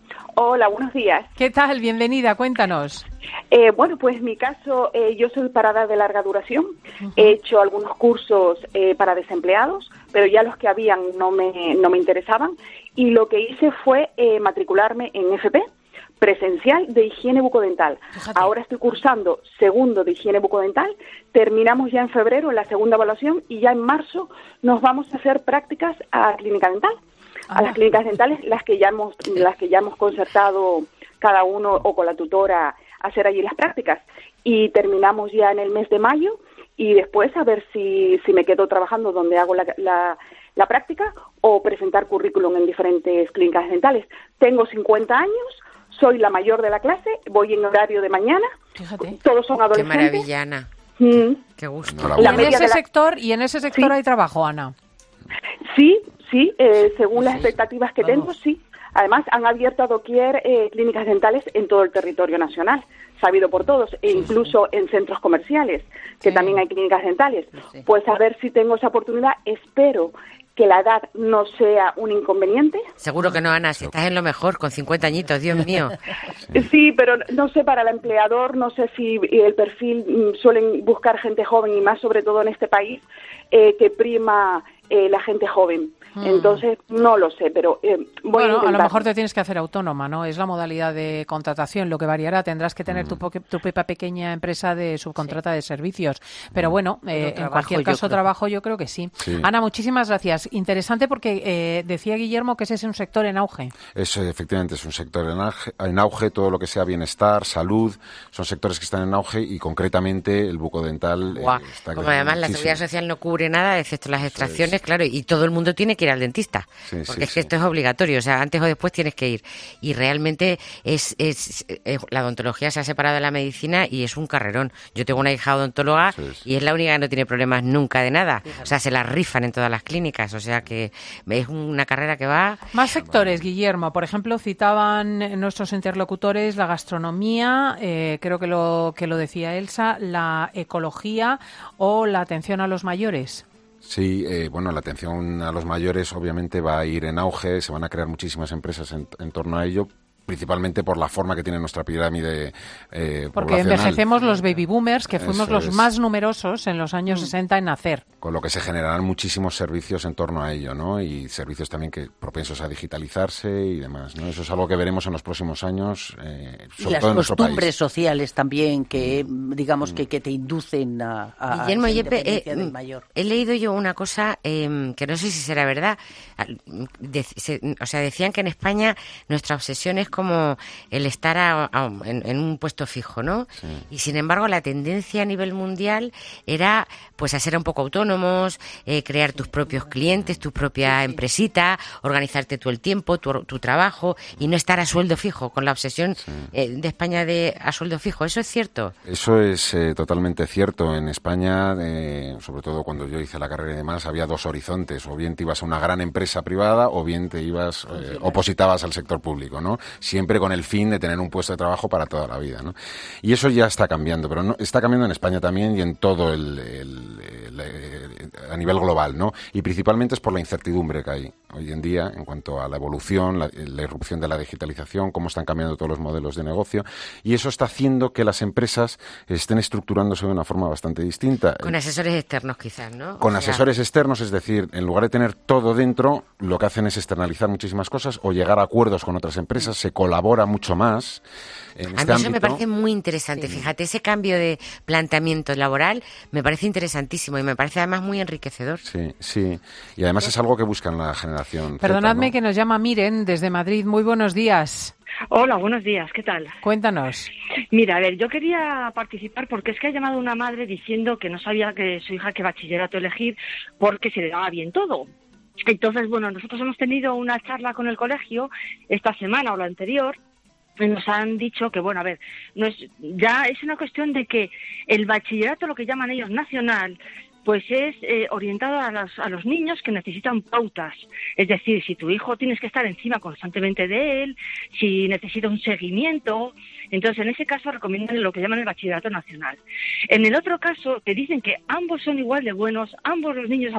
Hola, buenos días. ¿Qué tal? Bienvenida, cuéntanos. Bueno, pues mi caso, yo soy parada de larga duración. He hecho algunos cursos para desempleados, pero ya los que habían no me interesaban. Y lo que hice fue matricularme en FP, presencial de higiene bucodental. Fíjate. Ahora estoy cursando segundo de higiene bucodental, terminamos ya en febrero la segunda evaluación y ya en marzo nos vamos a hacer prácticas a clínica dental. A las clínicas dentales, las que ya hemos concertado cada uno o con la tutora hacer allí las prácticas. Y terminamos ya en el mes de mayo y después a ver si me quedo trabajando donde hago la práctica o presentar currículum en diferentes clínicas dentales. Tengo 50 años. Soy la mayor de la clase, voy en horario de mañana. Fíjate. Todos son adolescentes. Qué maravilla, Ana. Qué gusto. ¿Y en ese sector hay trabajo, Ana? Sí, según las expectativas que tengo, sí. Además, han abierto a doquier clínicas dentales en todo el territorio nacional, sabido por todos, e incluso en centros comerciales, que también hay clínicas dentales. Pues a ver si tengo esa oportunidad. Espero que la edad no sea un inconveniente. Seguro que no, Ana, si estás en lo mejor, con 50 añitos, Dios mío. Sí, pero no sé, para el empleador, no sé si el perfil suelen buscar gente joven, y más sobre todo en este país, que prima la gente joven. Entonces, no lo sé, pero voy a intentar. A lo mejor te tienes que hacer autónoma, ¿no? Es la modalidad de contratación, lo que variará. Tendrás que tener tu propia pequeña empresa de subcontrata de servicios. Pero bueno, en cualquier caso, trabajo yo creo que sí. Ana, muchísimas gracias. Interesante porque decía Guillermo que ese es un sector en auge. Efectivamente, es un sector en auge. Todo lo que sea bienestar, salud, son sectores que están en auge, y concretamente el bucodental está como además la seguridad social no cubre nada, excepto las extracciones, claro, y todo el mundo tiene que ir al dentista, porque es que esto es obligatorio, o sea, antes o después tienes que ir, y realmente la odontología se ha separado de la medicina y es un carrerón. Yo tengo una hija odontóloga y es la única que no tiene problemas nunca de nada, o sea, se la rifan en todas las clínicas, o sea que es una carrera que va... Más sectores, Guillermo, por ejemplo, citaban nuestros interlocutores la gastronomía, creo que lo decía Elsa, la ecología o la atención a los mayores. Sí, bueno, la atención a los mayores obviamente va a ir en auge, se van a crear muchísimas empresas en torno a ello, principalmente por la forma que tiene nuestra pirámide porque envejecemos los baby boomers, que fuimos los más numerosos en los años 60 en nacer. Con lo que se generarán muchísimos servicios en torno a ello, ¿no? Y servicios también que propensos a digitalizarse y demás, ¿no? Eso es algo que veremos en los próximos años, sobre todo en nuestro país. Las costumbres sociales también, que digamos que te inducen a Guillermo, esa independencia del mayor. He leído yo una cosa que no sé si será verdad. O sea, decían que en España nuestra obsesión es como el estar en un puesto fijo, ¿no? Sí. Y sin embargo la tendencia a nivel mundial era pues a ser un poco autónomos, crear tus propios clientes, tu propia empresita, organizarte tú el tiempo, tu trabajo, y no estar a sueldo fijo, con la obsesión de España a sueldo fijo. ¿Eso es cierto? Eso es totalmente cierto. En España, sobre todo cuando yo hice la carrera y demás, había dos horizontes: o bien te ibas a una gran empresa privada o bien te ibas opositabas al sector público, ¿no? Siempre con el fin de tener un puesto de trabajo para toda la vida, ¿no? Y eso ya está cambiando, pero no, está cambiando en España también y en todo a nivel global, ¿no? Y principalmente es por la incertidumbre que hay hoy en día en cuanto a la evolución, la irrupción de la digitalización, cómo están cambiando todos los modelos de negocio, y eso está haciendo que las empresas estén estructurándose de una forma bastante distinta. Con asesores externos quizás, ¿no? Con asesores externos, es decir, en lugar de tener todo dentro, lo que hacen es externalizar muchísimas cosas o llegar a acuerdos con otras empresas, se colabora mucho más en este ámbito. Eso me parece muy interesante, fíjate, ese cambio de planteamiento laboral me parece interesantísimo y me parece además muy enriquecedor. Sí, y además es algo que buscan la generación Perdonadme Z, ¿no? Que nos llama Miren desde Madrid. Muy buenos días. Hola, buenos días, ¿qué tal? Cuéntanos. Mira, a ver, yo quería participar porque es que ha llamado una madre diciendo que no sabía que su hija qué bachillerato elegir porque se le daba bien todo. Entonces, bueno, nosotros hemos tenido una charla con el colegio esta semana o la anterior, y nos han dicho que, bueno, a ver, ya es una cuestión de que el bachillerato, lo que llaman ellos nacional, pues es orientado a los niños que necesitan pautas. Es decir, si tu hijo tienes que estar encima constantemente de él, si necesita un seguimiento, entonces en ese caso recomiendan lo que llaman el bachillerato nacional. En el otro caso, te dicen que ambos son igual de buenos, ambos los niños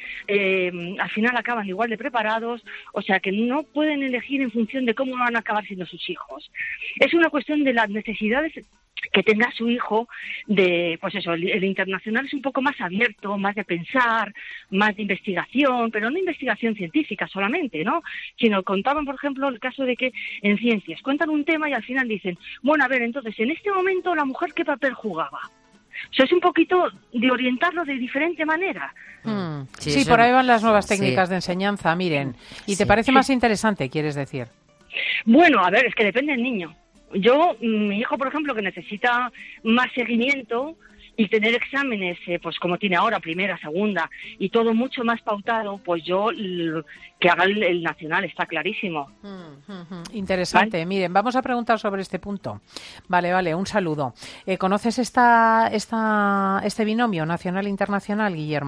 al final acaban igual de preparados, o sea que no pueden elegir en función de cómo van a acabar siendo sus hijos. Es una cuestión de las necesidades que tenga su hijo pues eso, el internacional es un poco más abierto, más de pensar, más de investigación, pero no investigación científica solamente, ¿no? Sino contaban, por ejemplo, el caso de que en ciencias cuentan un tema y al final dicen, bueno, a ver, entonces, en este momento la mujer, ¿qué papel jugaba? O sea, es un poquito de orientarlo de diferente manera. Sí, por ahí van las nuevas técnicas de enseñanza, Miren. ¿Y te parece más interesante, quieres decir? Bueno, a ver, es que depende del niño. Mi hijo, por ejemplo, que necesita más seguimiento y tener exámenes, pues como tiene ahora, primera, segunda, y todo mucho más pautado, pues que haga el nacional, está clarísimo. Interesante. ¿Vale? Miren, vamos a preguntar sobre este punto. Vale, un saludo. ¿Conoces este binomio nacional-internacional, Guillermo?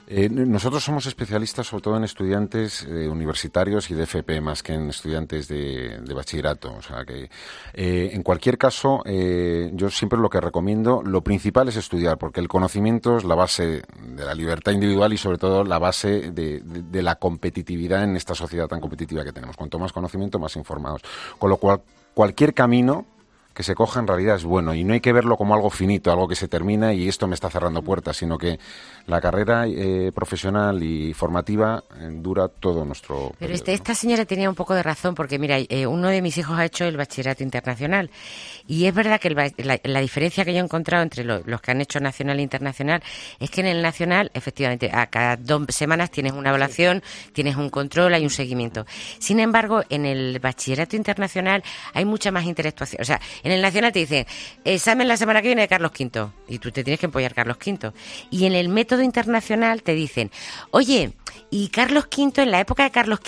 Nosotros somos especialistas sobre todo en estudiantes universitarios y de FP más que en estudiantes de bachillerato. O sea que en cualquier caso yo siempre lo que recomiendo, lo principal es estudiar, porque el conocimiento es la base de la libertad individual y sobre todo la base de la competitividad en esta sociedad tan competitiva que tenemos. Cuanto más conocimiento, más informados. Con lo cual, cualquier camino que se coja en realidad es bueno y no hay que verlo como algo finito, algo que se termina y esto me está cerrando puertas, sino que la carrera profesional y formativa dura todo nuestro Pero esta señora tenía un poco de razón porque, mira, uno de mis hijos ha hecho el bachillerato internacional y es verdad que la diferencia que yo he encontrado entre los que han hecho nacional e internacional es que en el nacional, efectivamente, a cada 2 semanas tienes una evaluación, tienes un control, hay un seguimiento. Sin embargo, en el bachillerato internacional hay mucha más interactuación. O sea, en el nacional te dicen, examen la semana que viene de Carlos V, y tú te tienes que empollar Carlos V. Y en el método internacional te dicen, oye, y Carlos V, en la época de Carlos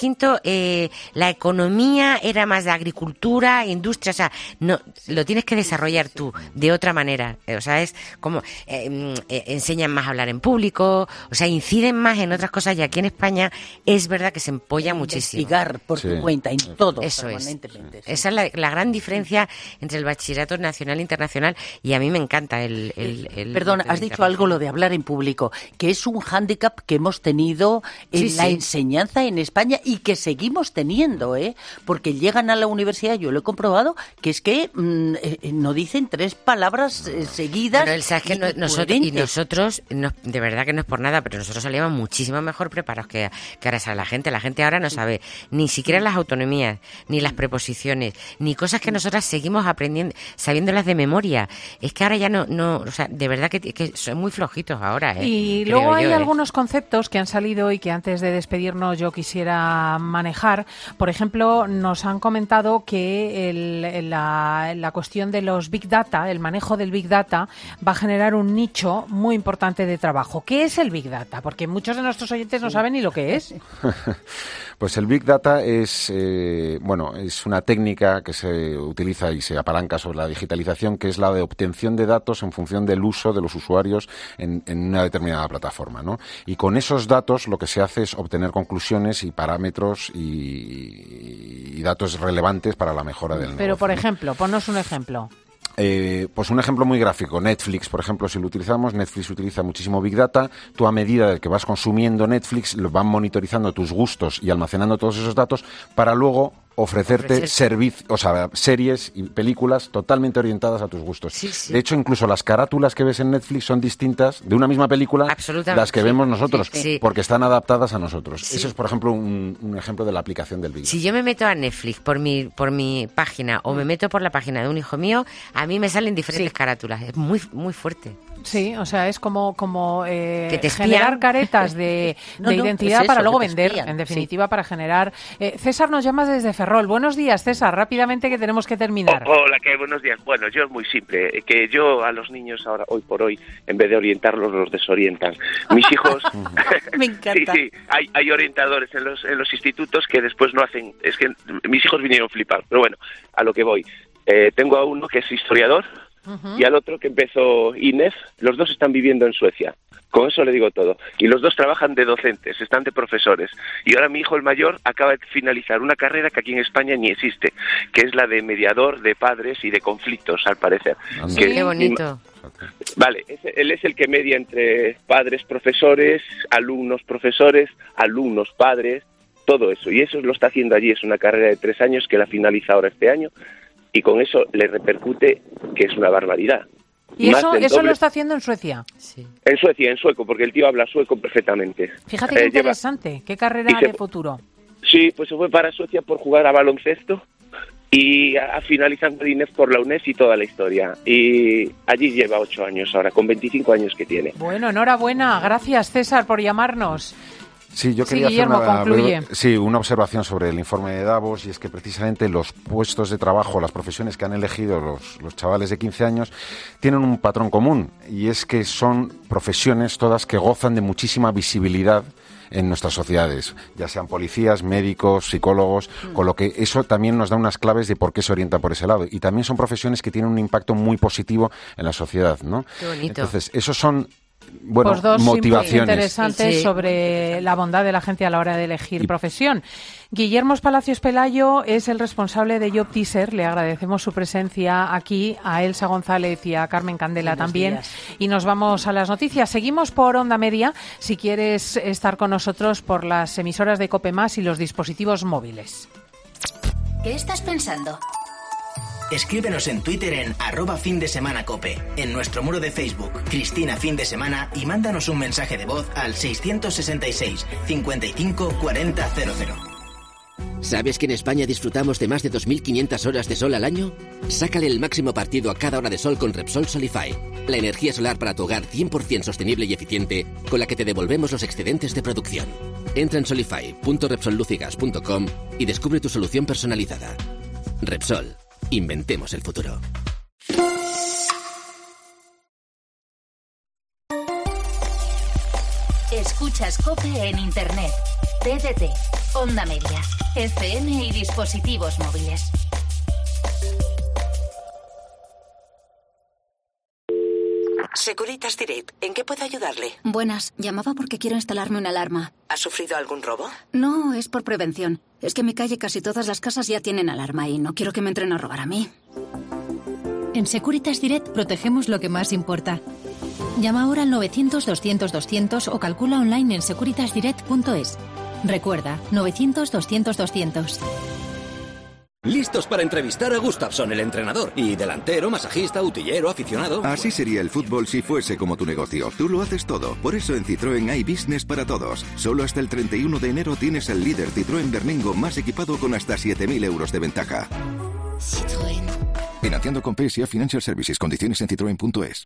V, la economía era más de agricultura, industria, o sea, no, lo tienes que desarrollar tú de otra manera. O sea, es como, enseñan más a hablar en público, o sea, inciden más en otras cosas, y aquí en España es verdad que se empolla muchísimo. Investigar por tu cuenta, en todo. Eso es. Esa es la gran diferencia entre el bachillerato nacional e internacional, y a mí me encanta el Perdón, has dicho algo, lo de hablar en público, que es un hándicap que hemos tenido en la enseñanza en España y que seguimos teniendo, porque llegan a la universidad, yo lo he comprobado, que es que no dicen 3 palabras seguidas. Pero sabes que nosotros, de verdad que no es por nada, pero nosotros salíamos muchísimo mejor preparados que ahora sale la gente. La gente ahora no sabe ni siquiera las autonomías, ni las preposiciones, ni cosas que nosotras seguimos aprendiendo, sabiéndolas de memoria. Es que ahora ya no, o sea, de verdad que son muy flojitos ahora. Y luego hay algunos conceptos que han salido y que antes de despedirnos yo quisiera manejar. Por ejemplo, nos han comentado que la cuestión de los Big Data, el manejo del Big Data, va a generar un nicho muy importante de trabajo. ¿Qué es el Big Data? Porque muchos de nuestros oyentes no saben ni lo que es. Pues el Big Data es una técnica que se utiliza y se apalanca sobre la digitalización, que es la de obtención de datos en función del uso de los usuarios en una determinada plataforma, ¿no? Y con esos datos lo que se hace es obtener conclusiones y parámetros y datos relevantes para la mejora del negocio. Pero, por ejemplo, ponnos un ejemplo. Pues un ejemplo muy gráfico, Netflix, por ejemplo, si lo utilizamos, Netflix utiliza muchísimo Big Data. Tú, a medida de que vas consumiendo Netflix, lo van monitorizando tus gustos y almacenando todos esos datos para luego ofrecerte series y películas totalmente orientadas a tus gustos. Sí. De hecho, incluso las carátulas que ves en Netflix son distintas de una misma película las que vemos nosotros, porque están adaptadas a nosotros. Sí. Eso es, por ejemplo, un ejemplo de la aplicación del Big Data. Si yo me meto a Netflix por mi página o me meto por la página de un hijo mío, a mí me salen diferentes carátulas. Es muy, muy fuerte. Sí, o sea, es como generar caretas de identidad para luego vender, en definitiva, para generar... César nos llama desde Ferrol. Buenos días, César, rápidamente que tenemos que terminar. Hola, buenos días. Bueno, yo es muy simple, que yo a los niños ahora, hoy por hoy, en vez de orientarlos, los desorientan. Mis hijos... Me encanta. Sí, hay orientadores en los institutos que después no hacen... Es que mis hijos vinieron flipados, pero bueno, a lo que voy. Tengo a uno que es historiador, y al otro que empezó INEF. Los dos están viviendo en Suecia. Con eso le digo todo. Y los dos trabajan de docentes, están de profesores. Y ahora mi hijo, el mayor, acaba de finalizar una carrera que aquí en España ni existe, que es la de mediador de padres y de conflictos, al parecer. Qué bonito. Vale, él es el que media entre padres, profesores, alumnos, profesores, alumnos, padres, todo eso. Y eso lo está haciendo allí. Es una carrera de 3 años que la finaliza ahora este año. Y con eso le repercute que es una barbaridad. ¿Y eso lo está haciendo en Suecia? Sí. En Suecia, en sueco, porque el tío habla sueco perfectamente. Fíjate qué interesante, qué carrera de futuro. Sí, pues se fue para Suecia por jugar a baloncesto y a finalizando el INEF por la UNED y toda la historia. Y allí lleva 8 años ahora, con 25 años que tiene. Bueno, enhorabuena. Gracias, César, por llamarnos. Sí, yo quería hacer una observación sobre el informe de Davos, y es que precisamente los puestos de trabajo, las profesiones que han elegido los chavales de 15 años tienen un patrón común, y es que son profesiones todas que gozan de muchísima visibilidad en nuestras sociedades, ya sean policías, médicos, psicólogos, con lo que eso también nos da unas claves de por qué se orienta por ese lado. Y también son profesiones que tienen un impacto muy positivo en la sociedad, ¿no? Qué bonito. Entonces, esos son bueno, pues dos motivaciones interesantes sobre la bondad de la gente a la hora de elegir profesión. Guillermo Palacios Pelayo es el responsable de Job Teaser. Le agradecemos su presencia aquí, a Elsa González y a Carmen Candela también. Y nos vamos a las noticias. Seguimos por Onda Media, si quieres estar con nosotros por las emisoras de COPE+ y los dispositivos móviles. ¿Qué estás pensando? Escríbenos en Twitter en @findesemanacope, en nuestro muro de Facebook, Cristina Fin de Semana, y mándanos un mensaje de voz al 666 55 40 00. ¿Sabes que en España disfrutamos de más de 2.500 horas de sol al año? Sácale el máximo partido a cada hora de sol con Repsol Solify, la energía solar para tu hogar 100% sostenible y eficiente, con la que te devolvemos los excedentes de producción. Entra en solify.repsollucigas.com y descubre tu solución personalizada. Repsol, inventemos el futuro. Escuchas COPE en Internet, TDT, Onda Media, FM y dispositivos móviles. Securitas Direct, ¿en qué puedo ayudarle? Buenas, llamaba porque quiero instalarme una alarma. ¿Ha sufrido algún robo? No, es por prevención. Es que en mi calle casi todas las casas ya tienen alarma y no quiero que me entren a robar a mí. En Securitas Direct protegemos lo que más importa. Llama ahora al 900-200-200 o calcula online en securitasdirect.es. Recuerda, 900-200-200. Listos para entrevistar a Gustafsson, el entrenador. Y delantero, masajista, utillero, aficionado. Así sería el fútbol si fuese como tu negocio. Tú lo haces todo. Por eso en Citroën hay business para todos. Solo hasta el 31 de enero tienes el líder Citroën Berlingo más equipado con hasta 7.000 euros de ventaja. Citroën. Financiando con PSA Financial Services. Condiciones en citroen.es.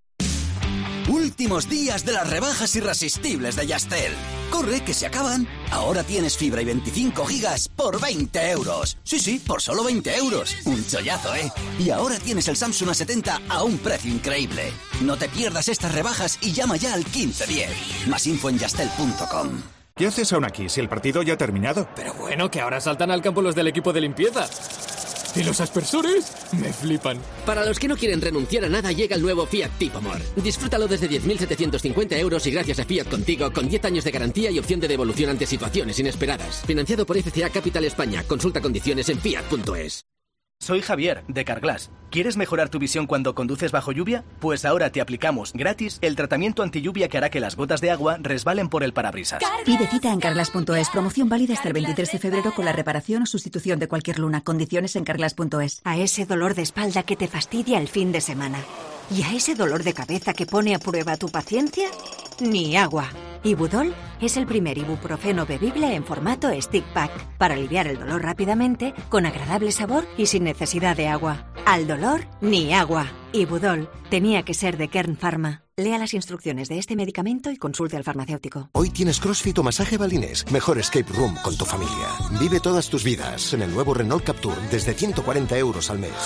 Últimos días de las rebajas irresistibles de Yastel. Corre, que se acaban. Ahora tienes fibra y 25 gigas por 20 euros. Sí, por solo 20 euros. Un chollazo, ¿eh? Y ahora tienes el Samsung A70 a un precio increíble. No te pierdas estas rebajas y llama ya al 1510. Más info en yastel.com. ¿Qué haces aún aquí si el partido ya ha terminado? Pero bueno, que ahora saltan al campo los del equipo de limpieza. ¿Y los aspersores? Me flipan. Para los que no quieren renunciar a nada, llega el nuevo Fiat Tipo More. Disfrútalo desde 10.750 euros y gracias a Fiat Contigo, con 10 años de garantía y opción de devolución ante situaciones inesperadas. Financiado por FCA Capital España. Consulta condiciones en fiat.es. Soy Javier, de Carglass. ¿Quieres mejorar tu visión cuando conduces bajo lluvia? Pues ahora te aplicamos gratis el tratamiento antilluvia que hará que las gotas de agua resbalen por el parabrisas. Pide cita en carglass.es. Promoción válida hasta el 23 de febrero con la reparación o sustitución de cualquier luna. Condiciones en carglass.es. A ese dolor de espalda que te fastidia el fin de semana. ¿Y a ese dolor de cabeza que pone a prueba tu paciencia? Ni agua. Ibudol es el primer ibuprofeno bebible en formato stick pack para aliviar el dolor rápidamente, con agradable sabor y sin necesidad de agua. Al dolor, ni agua. Ibudol tenía que ser de Kern Pharma. Lea las instrucciones de este medicamento y consulte al farmacéutico. Hoy tienes CrossFit o masaje balinés. Mejor escape room con tu familia. Vive todas tus vidas en el nuevo Renault Captur desde 140 euros al mes.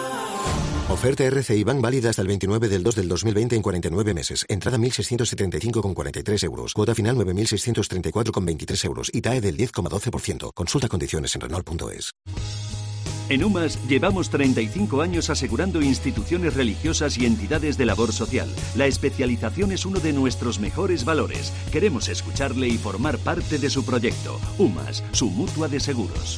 Oferta RCI Bank válida hasta el 29 del 2 del 2020 en 49 meses. Entrada 1.675,43 euros. Cuota final 9.634,23 euros. Y TAE del 10,12%. Consulta condiciones en Renault.es. En UMAS llevamos 35 años asegurando instituciones religiosas y entidades de labor social. La especialización es uno de nuestros mejores valores. Queremos escucharle y formar parte de su proyecto. UMAS, su mutua de seguros.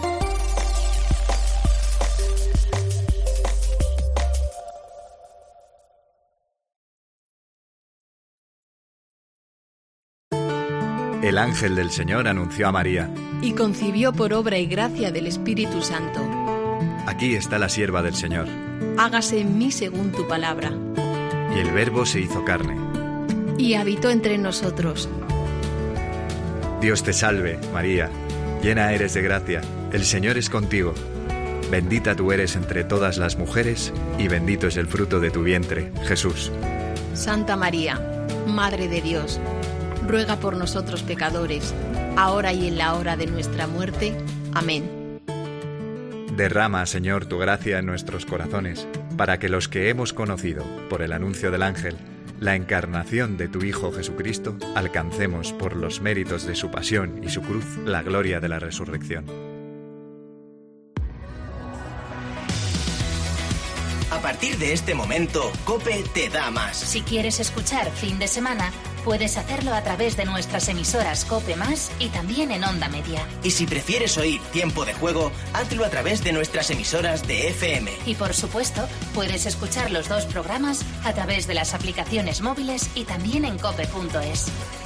El ángel del Señor anunció a María. Y concibió por obra y gracia del Espíritu Santo. Aquí está la sierva del Señor. Hágase en mí según tu palabra. Y el Verbo se hizo carne. Y habitó entre nosotros. Dios te salve, María. Llena eres de gracia. El Señor es contigo. Bendita tú eres entre todas las mujeres, y bendito es el fruto de tu vientre, Jesús. Santa María, Madre de Dios, ruega por nosotros pecadores, ahora y en la hora de nuestra muerte. Amén. Derrama, Señor, tu gracia en nuestros corazones, para que los que hemos conocido, por el anuncio del ángel, la encarnación de tu Hijo Jesucristo, alcancemos por los méritos de su pasión y su cruz la gloria de la resurrección. A partir de este momento, COPE te da más. Si quieres escuchar Fin de Semana, puedes hacerlo a través de nuestras emisoras COPE Más y también en Onda Media. Y si prefieres oír Tiempo de Juego, hazlo a través de nuestras emisoras de FM. Y por supuesto, puedes escuchar los dos programas a través de las aplicaciones móviles y también en cope.es.